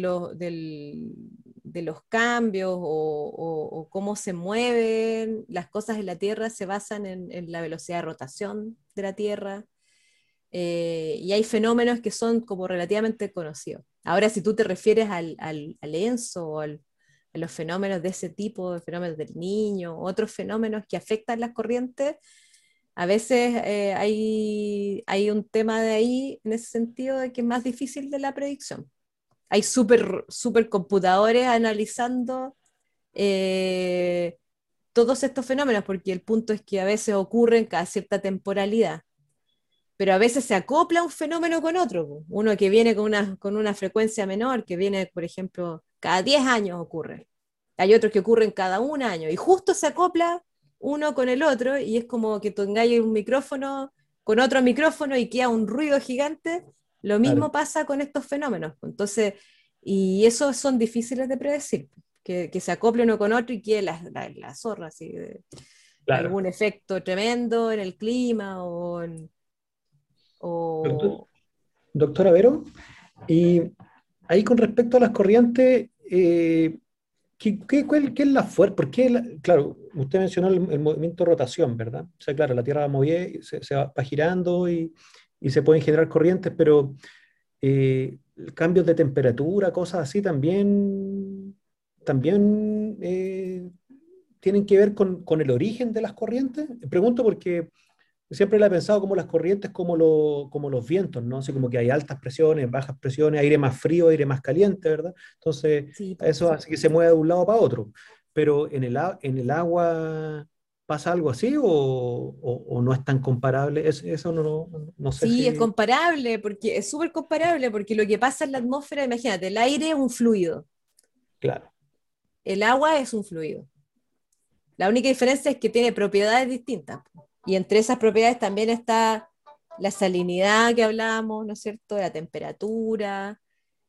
de los cambios o cómo se mueven las cosas en la Tierra se basan en la velocidad de rotación de la Tierra, y hay fenómenos que son como relativamente conocidos. Ahora, si tú te refieres al ENSO o a los fenómenos de ese tipo, de fenómenos del Niño, otros fenómenos que afectan las corrientes, a veces hay un tema de ahí en ese sentido de que es más difícil de la predicción. Hay supercomputadores analizando todos estos fenómenos, porque el punto es que a veces ocurren cada cierta temporalidad, pero a veces se acopla un fenómeno con otro. Uno que viene con una frecuencia menor, que viene, por ejemplo, cada 10 años ocurre. Hay otros que ocurren cada un año, y justo se acopla uno con el otro, y es como que tengáis un micrófono con otro micrófono y queda un ruido gigante. Lo mismo pasa con estos fenómenos. Entonces, y esos son difíciles de predecir, que se acople uno con otro y quede la zorra, así, algún efecto tremendo en el clima Doctora Vero, y ahí con respecto a las corrientes, ¿qué es la fuerza? ¿Por qué claro, usted mencionó el movimiento de rotación, ¿verdad? O sea, claro, la Tierra va girando y se pueden generar corrientes, pero cambios de temperatura, cosas así, también tienen que ver con el origen de las corrientes. Pregunto porque siempre la he pensado como las corrientes, como los vientos, ¿no? Así como que hay altas presiones, bajas presiones, aire más frío, aire más caliente, ¿verdad? Entonces, Sí, po. eso hace que se mueva de un lado para otro. Pero en el agua pasa algo así o no es tan comparable. Eso no sé Sí, es si... comparable, porque es súper comparable, porque lo que pasa en la atmósfera, imagínate, el aire es un fluido, Claro. el agua es un fluido. La única diferencia es que tiene propiedades distintas. Y entre esas propiedades también está la salinidad que hablábamos, ¿no es cierto? La temperatura,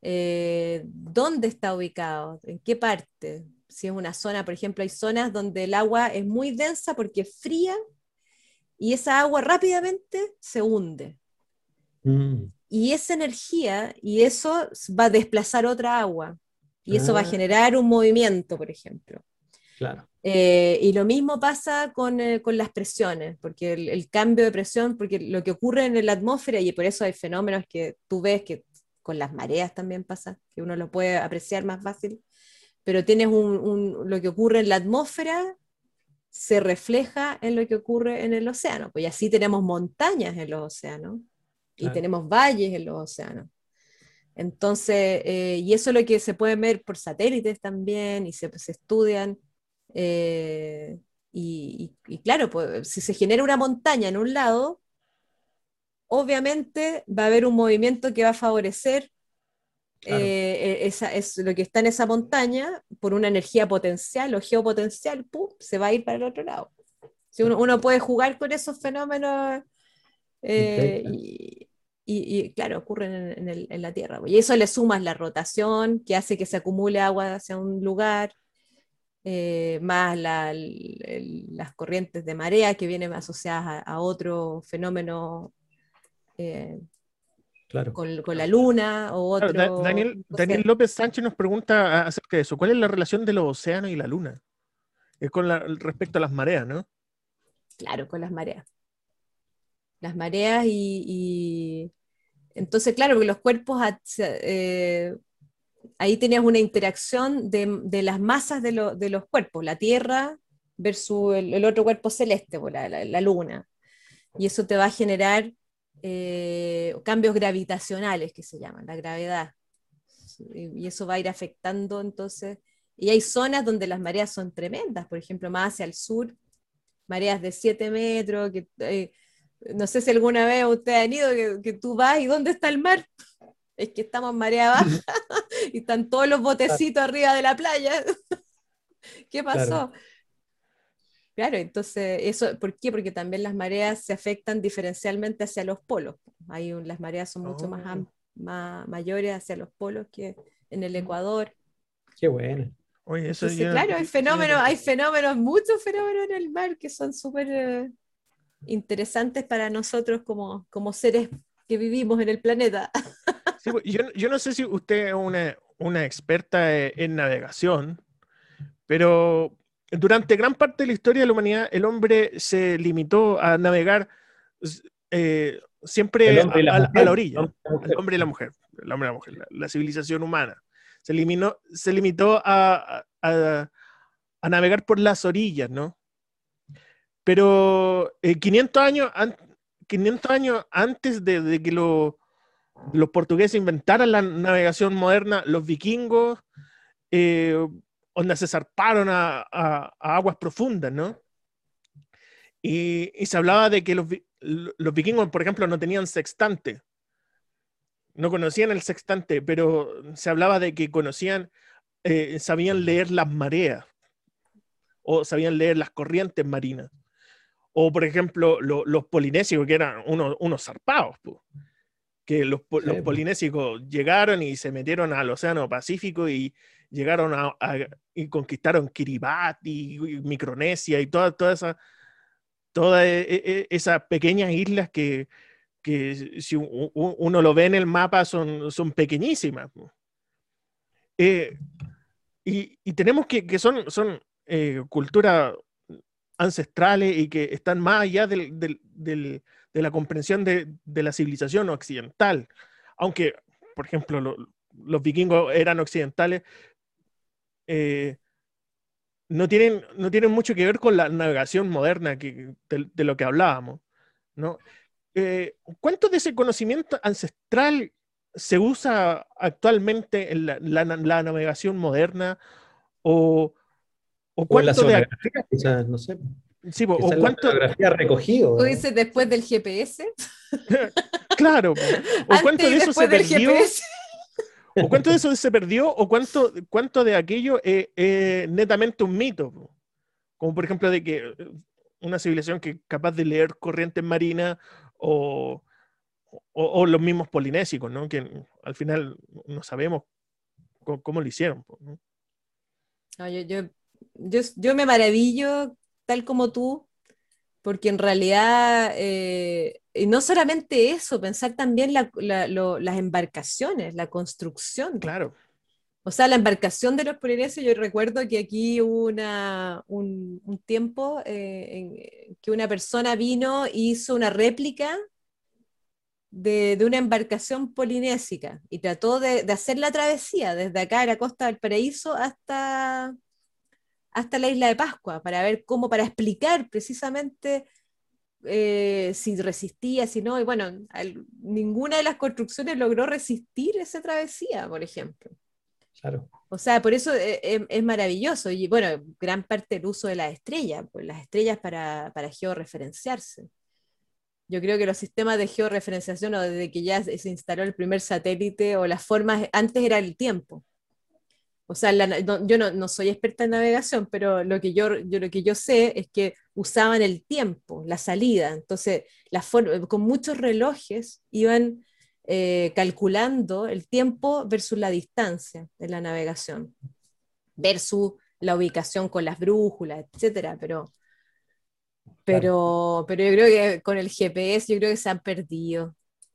dónde está ubicado, en qué parte. Si es una zona, por ejemplo, hay zonas donde el agua es muy densa porque es fría y esa agua rápidamente se hunde. Mm. Y esa energía y eso va a desplazar otra agua. Y eso va a Ah, generar un movimiento, por ejemplo. claro. Y lo mismo pasa con las presiones, porque el cambio de presión, porque lo que ocurre en la atmósfera, y por eso hay fenómenos que tú ves que con las mareas también pasa, que uno lo puede apreciar más fácil, pero tienes lo que ocurre en la atmósfera se refleja en lo que ocurre en el océano, pues y así tenemos montañas en los océanos y Claro. tenemos valles en los océanos. Entonces, y eso es lo que se puede ver por satélites también y se estudian. eh, y claro, pues, si se genera una montaña en un lado, obviamente va a haber un movimiento que va a favorecer Claro. es lo que está en esa montaña por una energía potencial o geopotencial, ¡pum!, se va a ir para el otro lado. Si Claro. uno puede jugar con esos fenómenos eh, Increíble. y, claro, ocurren en la Tierra. Y eso le sumas la rotación que hace que se acumule agua hacia un lugar, más las corrientes de marea que vienen asociadas a otro fenómeno eh, Claro. con la luna o Claro, otro. Daniel Entonces, López Sánchez nos pregunta acerca de eso. ¿Cuál es la relación de los océanos y la luna? Es respecto a las mareas, ¿no? claro, con las mareas. Las mareas entonces, claro, porque los cuerpos, ahí tenías una interacción de las masas de los cuerpos, la Tierra versus el otro cuerpo celeste, pues, la Luna. Y eso te va a generar cambios gravitacionales que se llaman, la gravedad. Y eso va a ir afectando entonces. Y hay zonas donde las mareas son tremendas, por ejemplo, más hacia el sur, mareas de 7 metros, no sé si alguna vez ustedes han ido, que tú vas y ¿dónde está el mar? Es que estamos en marea baja y están todos los Claro. botecitos arriba de la playa. ¿Qué Claro. pasó? Claro, entonces, eso, ¿por qué? Porque también las mareas se afectan diferencialmente hacia los polos. Las mareas son mucho Oh, más mayores hacia los polos que en el Ecuador. Qué bueno. oye, eso Entonces, yo, claro, eso yo no tenía. hay fenómenos, muchos fenómenos en el mar que son súper interesantes para nosotros como seres que vivimos en el planeta. Sí, pues, yo no sé si usted es una experta en navegación, pero durante gran parte de la historia de la humanidad, el hombre se limitó a navegar El siempre hombre y la a la mujer. El orilla, hombre y la al mujer. hombre y la mujer, el hombre y la mujer, la civilización humana. Se limitó a navegar por las orillas, ¿no? Pero 500 años antes de que los portugueses inventaran la navegación moderna, los vikingos, eh, onda se zarparon a aguas profundas, ¿no? Y se hablaba de que los vikingos, por ejemplo, no tenían sextante, no conocían el sextante, pero se hablaba de que sabían leer las mareas o sabían leer las corrientes marinas. O, por ejemplo, los polinesios, que eran unos zarpados, po, que los Sí, pues. polinésicos llegaron y se metieron al Océano Pacífico y llegaron y conquistaron Kiribati, y Micronesia y todas esas pequeñas islas que si uno lo ve en el mapa son pequeñísimas. Eh, y tenemos que son culturas ancestrales y que están más allá de la comprensión de la civilización occidental. Aunque por ejemplo, los vikingos eran occidentales, no tienen mucho que ver con la navegación moderna de lo que hablábamos, ¿no? ¿Cuánto de ese conocimiento ancestral se usa actualmente en la navegación moderna? ¿O O en la cuánto de... oceanografía, quizás, no sé, Sí, quizás o en la cuánto... oceanografía Tú recogido, ¿no? dices después del GPS, Claro, po. O cuánto antes y de eso se después del perdió, GPS. o cuánto de eso se perdió, o cuánto de aquello es netamente un mito, po. Como por ejemplo de que una civilización que es capaz de leer corrientes marinas o, o los mismos polinésicos, ¿no? Que al final no sabemos cómo lo hicieron, po, ¿no? No, yo me maravillo, tal como tú, porque en realidad, y no solamente eso, pensar también las embarcaciones, la construcción. Claro, O sea, la embarcación de los polinesios, yo recuerdo que aquí hubo un tiempo en que una persona vino e hizo una réplica de una embarcación polinésica y trató de hacer la travesía desde acá a la costa del Paraíso hasta la isla de Pascua, para ver cómo, para explicar precisamente si resistía, si no, y bueno, ninguna de las construcciones logró resistir esa travesía, por ejemplo. Claro. O sea, por eso es maravilloso. Y bueno, gran parte del uso de las estrellas, pues las estrellas para georreferenciarse. Yo creo que los sistemas de georreferenciación, o desde que ya se instaló el primer satélite, o las formas, antes era el tiempo. O sea, yo no soy experta en navegación, pero lo que yo sé es que usaban el tiempo, la salida. Entonces, con muchos relojes iban calculando el tiempo versus la distancia de la navegación, versus la ubicación con las brújulas, etcétera. Claro. Pero yo creo que con el GPS yo creo que se han perdido.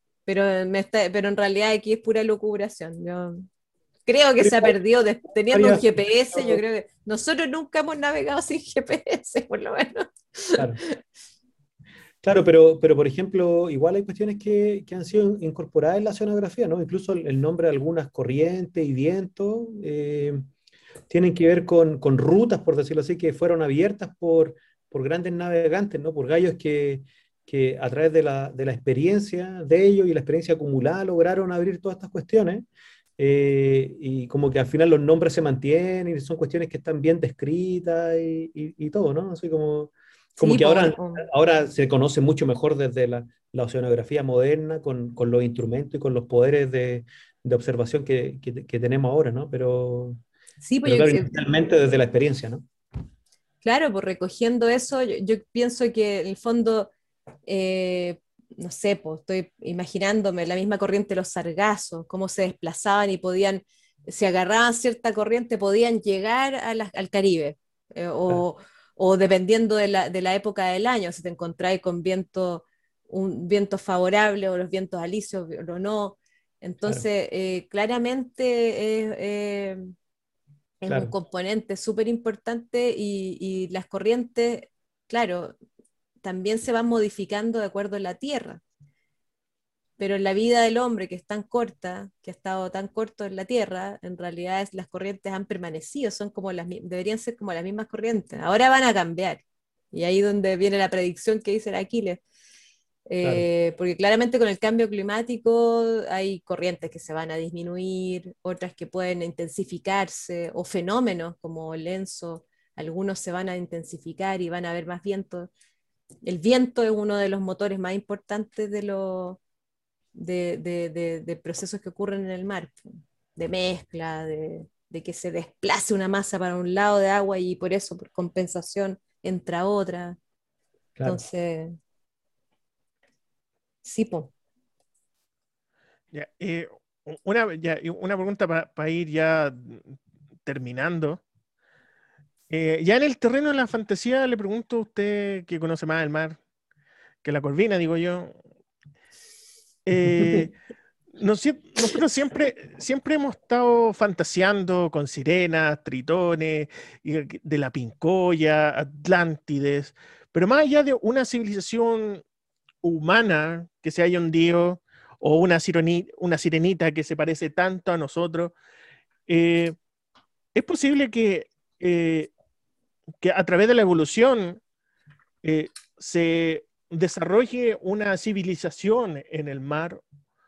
Pero en realidad aquí es pura lucubración. Yo creo que Pero se ha igual perdido teniendo un varias- GPS. Yo creo que nosotros nunca hemos navegado sin GPS, por lo menos. Claro. Claro, pero por ejemplo, igual hay cuestiones que han sido incorporadas en la oceanografía, ¿no? Incluso el nombre de algunas corrientes y vientos tienen que ver con rutas, por decirlo así, que fueron abiertas por grandes navegantes, ¿no? Por gallos que a través de la experiencia de ellos y la experiencia acumulada lograron abrir todas estas cuestiones. Y como que al final los nombres se mantienen y son cuestiones que están bien descritas y todo, ¿no? Así como Sí, que por, ahora se conoce mucho mejor desde la oceanografía moderna con los instrumentos y con los poderes de observación que tenemos ahora, ¿no? sí, pues Pero claro, inicialmente desde la experiencia, ¿no? claro, pues recogiendo eso, yo pienso que en el fondo, no sé, pues estoy imaginándome la misma corriente de los sargazos, cómo se desplazaban y podían, si agarraban cierta corriente, podían llegar al Caribe. eh, Claro, o, o dependiendo de la época del año, si te encontráis con un viento favorable o los vientos alisios o no. claro, Entonces, claramente es un claro, componente súper importante y las corrientes, claro, también se van modificando de acuerdo a la Tierra, pero en la vida del hombre, que es tan corta, que ha estado tan corto en la Tierra, en realidad las corrientes han permanecido, son como deberían ser como las mismas corrientes. Ahora van a cambiar. Y ahí donde viene la predicción que dice el Aquiles. claro, Porque claramente con el cambio climático hay corrientes que se van a disminuir, otras que pueden intensificarse, o fenómenos como el ENSO, algunos se van a intensificar y van a haber más viento. El viento es uno de los motores más importantes de procesos que ocurren en el mar, de mezcla, de que se desplace una masa para un lado de agua y por eso, por compensación, entra otra. claro. Entonces, sí, po. ya, una pregunta para ir ya terminando. Ya en el terreno de la fantasía le pregunto a usted que conoce más el mar que la Corvina, digo yo. Eh, nosotros siempre hemos estado fantaseando con sirenas, tritones, de la Pincoya, Atlántides, pero más allá de una civilización humana que se haya hundido o una sirenita que se parece tanto a nosotros. Es posible que a través de la evolución se desarrolle una civilización en el mar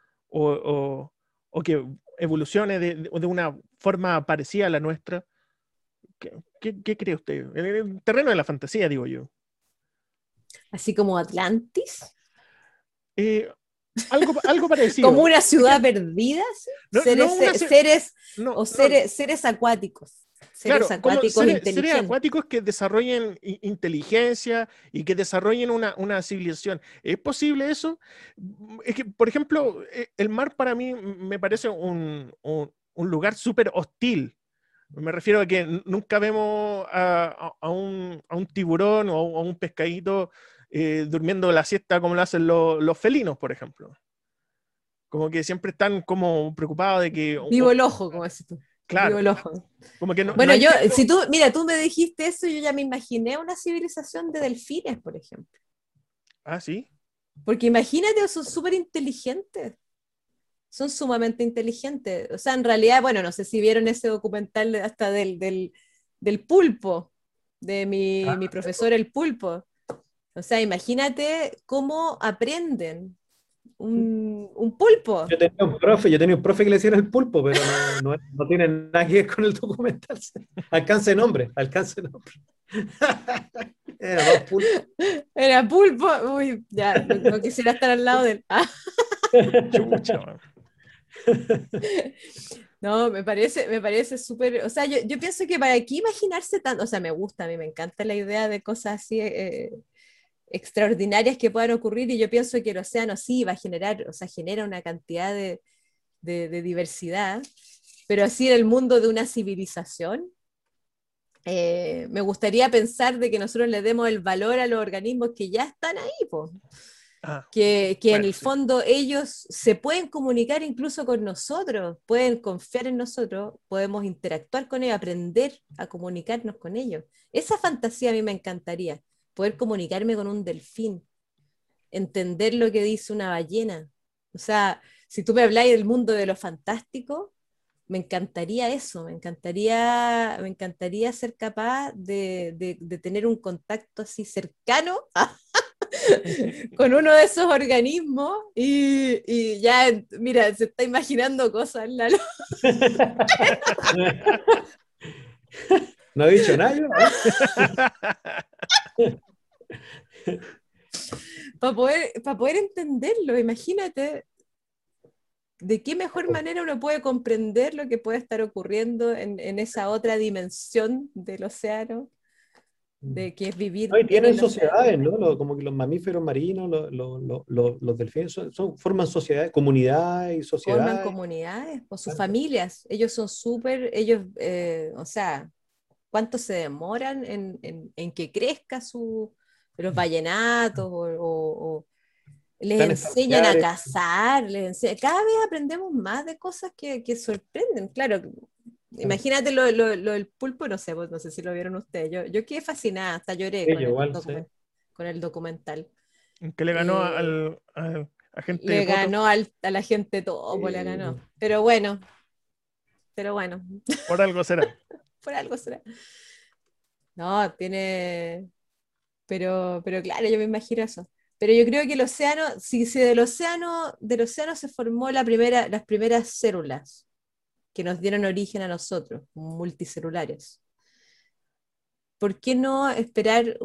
o que evolucione de una forma parecida a la nuestra. ¿Qué cree usted? En el terreno de la fantasía, digo yo. Así como Atlantis, Eh, algo parecido. como una ciudad perdida, ¿sí? No, Seres, no una se- ci- seres no, o no, seres acuáticos, claro, seres como acuáticos seres inteligentes. acuáticos que desarrollen inteligencia y que desarrollen una civilización. ¿Es posible eso? Es que, por ejemplo, el mar para mí me parece un lugar súper hostil. Me refiero a que nunca vemos a un tiburón o a un pescadito durmiendo la siesta como lo hacen los felinos, por ejemplo. Como que siempre están como preocupados de que, Vivo el ojo, como decís tú. Vivo claro, el ojo. como que no Bueno, hay yo, tiempo. si tú, mira, tú me dijiste eso, yo ya me imaginé una civilización de delfines, por ejemplo. Ah, sí. Porque imagínate, son súper inteligentes. Son sumamente inteligentes. O sea, en realidad, bueno, no sé si vieron ese documental hasta del pulpo, de mi profesor el pulpo. O sea, imagínate cómo aprenden un pulpo. Yo tenía un profe que le decía el pulpo, pero no tiene nada que ver con el documental. Alcance nombre. Era más pulpo. Era pulpo. Uy, ya, no quisiera estar al lado de él. Ah, Chucha, man. no, me parece súper. O sea, yo pienso que para qué imaginarse tanto. O sea, me gusta, a mí me encanta la idea de cosas así extraordinarias que puedan ocurrir. Y yo pienso que el océano sí va a generar, o sea, genera una cantidad de diversidad. Pero así en el mundo de una civilización. Me gustaría pensar de que nosotros le demos el valor a los organismos que ya están ahí, po. Ah, Que en bueno, el sí. fondo ellos se pueden comunicar incluso con nosotros, pueden confiar en nosotros, podemos interactuar con ellos, aprender a comunicarnos con ellos. Esa fantasía a mí me encantaría, poder comunicarme con un delfín, entender lo que dice una ballena. O sea, si tú me habláis del mundo de lo fantástico, me encantaría eso, me encantaría ser capaz de tener un contacto así cercano con uno de esos organismos y ya, mira, se está imaginando cosas, Lalo. No he dicho nada yo, ¿eh? Para poder entenderlo, imagínate de qué mejor manera uno puede comprender lo que puede estar ocurriendo en esa otra dimensión del océano, de que es vivir No, y en tienen el océano. sociedades, ¿no? Como que los mamíferos marinos, los delfines, forman sociedades, comunidades y Forman sociedades. comunidades o sus Claro. familias. Ellos son súper, ellos, o sea, ¿cuánto se demoran en que crezca los vallenatos o les Planes enseñan a familiares. cazar? Cada vez aprendemos más de cosas que sorprenden. Claro, imagínate lo del pulpo, no sé, pues, no sé si lo vieron ustedes. Yo quedé fascinada, hasta lloré Sí, con el, igual, sí. con el documental. Que le ganó Eh, al agente de Le Poto ganó a la gente topo, le ganó. Pero bueno, por algo será. por algo será. No, pero claro, yo me imagino eso. Pero yo creo que el océano, si del océano se formó las primeras células que nos dieron origen a nosotros, multicelulares, ¿por qué no esperar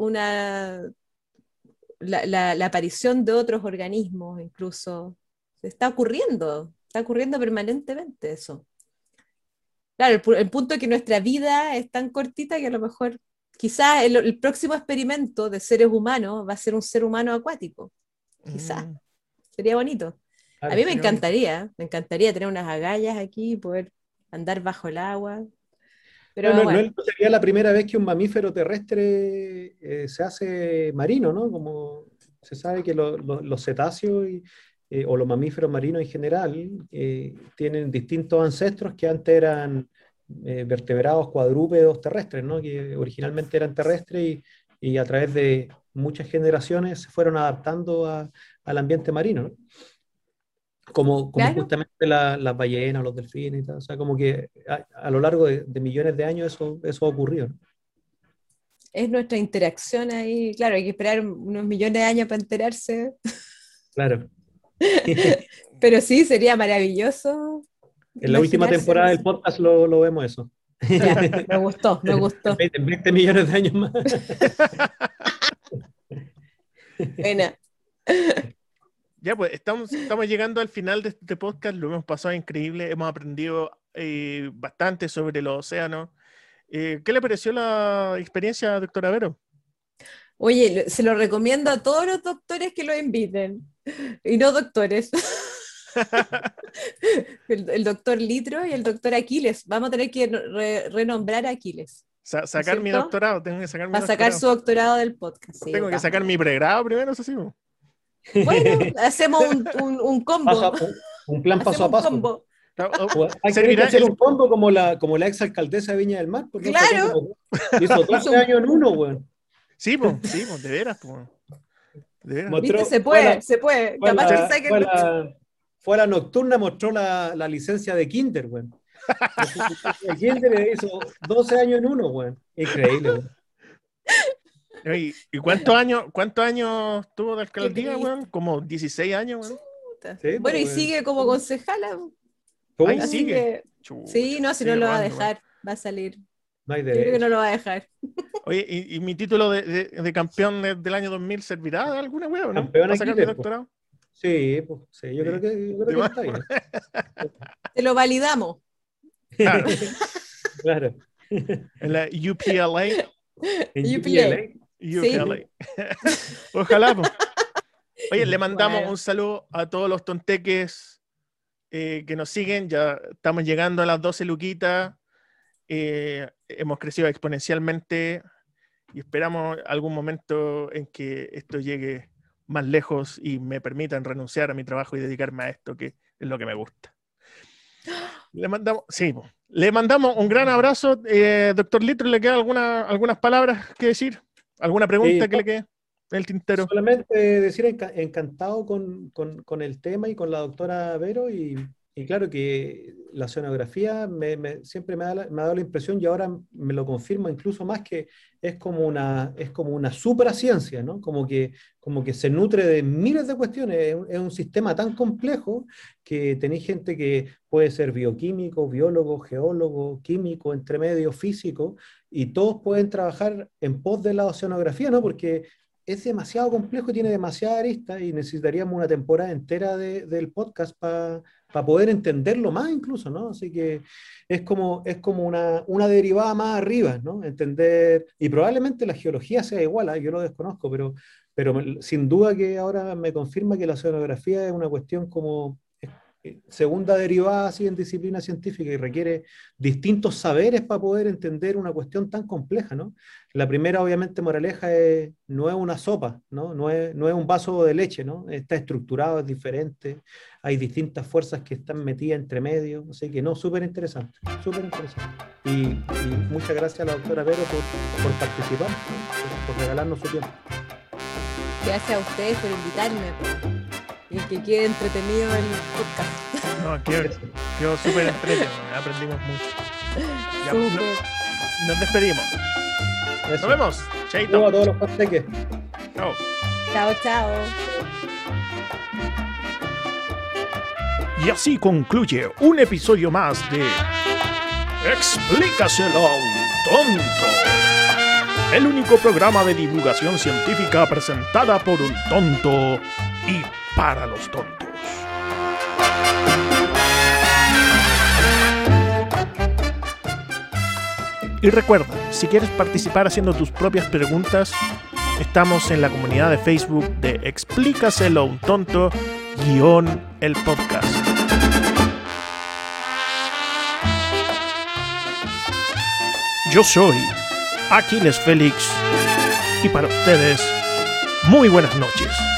la aparición de otros organismos incluso? Está ocurriendo permanentemente eso. Claro, el punto es que nuestra vida es tan cortita que a lo mejor quizás el próximo experimento de seres humanos va a ser un ser humano acuático. Quizás, Mm, sería bonito. A Claro. mí sería bonito. me encantaría tener unas agallas aquí y poder andar bajo el agua. No, Pero bueno, no sería la primera vez que un mamífero terrestre se hace marino, ¿no? Como se sabe que los cetáceos o los mamíferos marinos en general tienen distintos ancestros que antes eran vertebrados cuadrúpedos terrestres, ¿no? Que originalmente eran terrestres y a través de muchas generaciones se fueron adaptando al ambiente marino, ¿no? como Claro. justamente las ballenas, los delfines y tal. O sea, como que a lo largo de millones de años eso ha ocurrido, ¿no? Es nuestra interacción ahí. Claro, hay que esperar unos millones de años para enterarse. Claro. Pero sí, sería maravilloso En la última imaginarse temporada del eso. podcast lo vemos eso. Ya, me gustó, me gustó. En 20 millones de años más. Buena. Ya, pues estamos llegando al final de este podcast, lo hemos pasado increíble, hemos aprendido bastante sobre los océanos. ¿Qué le pareció la experiencia, doctora Vero? Oye, se lo recomiendo a todos los doctores que lo inviten. Y no doctores. El doctor Litro y el doctor Aquiles. Vamos a tener que renombrar a Aquiles. Sacar mi ¿Cierto? doctorado, tengo que sacar mi Para sacar doctorado. su doctorado del podcast. Sí, Tengo que vamos. sacar mi pregrado primero, eso sí. Po. Bueno, hacemos un combo. Un plan paso a Hacemos un paso. combo. Hay que Servirá hacer el- un combo como la ex alcaldesa de Viña del Mar. Porque Claro. hizo 12 años en uno, weón. Sí, pues, de veras, po. De veras. Mostró- ¿Viste? Se fue puede, la- se puede. Fue Capaz que la, saquen fue la- fue la nocturna, mostró la licencia de Kinder, weón. El Kinder hizo 12 años en uno, weón. Increíble, weón. ¿Y cuántos años tuvo de alcaldía, triste. weón? Como 16 años, weón. puta. Sí, Bueno, y pues, sigue como concejala. Ahí Así sigue. que, Chucha, sí, no, si sigue no lo va a robando, dejar, va a salir. No hay Yo creo que derecho. no lo va a dejar. weón. Oye, ¿y mi título de campeón del año 2000 servirá de alguna, weón, no? Campeón ¿Para sacar mi Aquiles, po. doctorado? Sí, pues, sí, yo creo que está bien. Te lo validamos. Claro, Claro. en la UPLA. En UPLA. UPLA. Ojalá, po. Oye, le mandamos Bueno. un saludo a todos los tonteques que nos siguen. Ya estamos llegando a las 12 luquitas. Hemos crecido exponencialmente y esperamos algún momento en que esto llegue más lejos y me permitan renunciar a mi trabajo y dedicarme a esto, que es lo que me gusta. Le mandamos un gran abrazo. Doctor Litro, ¿le quedan algunas palabras que decir? ¿Alguna pregunta que le quede en el tintero? Solamente decir encantado con el tema y con la doctora Vero y claro que la oceanografía siempre me ha dado la impresión y ahora me lo confirma incluso más que es como una supraciencia, ¿no? Como que se nutre de miles de cuestiones, es un sistema tan complejo que tenéis gente que puede ser bioquímico, biólogo, geólogo, químico, entre medio, físico, y todos pueden trabajar en pos de la oceanografía, ¿no? Porque es demasiado complejo y tiene demasiadas aristas y necesitaríamos una temporada entera del podcast para poder entenderlo más incluso, ¿no? Así que es como una derivada más arriba, ¿no? Entender, y probablemente la geología sea igual, yo lo desconozco, pero sin duda que ahora me confirma que la oceanografía es una cuestión como segunda derivada así en disciplina científica y requiere distintos saberes para poder entender una cuestión tan compleja, ¿no? La primera, obviamente, moraleja no es una sopa, ¿no? No es un vaso de leche, ¿no? Está estructurado, es diferente, hay distintas fuerzas que están metidas entre medio, así que no, súper interesante, súper interesante. Y muchas gracias a la doctora Vero por participar, ¿no? por regalarnos su tiempo. Gracias a ustedes por invitarme. Y que quede entretenido el podcast. No, quedó súper entretenido, aprendimos mucho. Ya, Súper. nos despedimos. Eso. Nos vemos. Saludos Chaito. a todos los pasteques. Chao. Chao, chao. Y así concluye un episodio más de Explícaselo a un tonto. El único programa de divulgación científica presentada por un tonto y para los tontos. Y recuerda, si quieres participar haciendo tus propias preguntas, estamos en la comunidad de Facebook de Explícaselo a un tonto _ el podcast. Yo soy Aquiles Félix y para ustedes, muy buenas noches.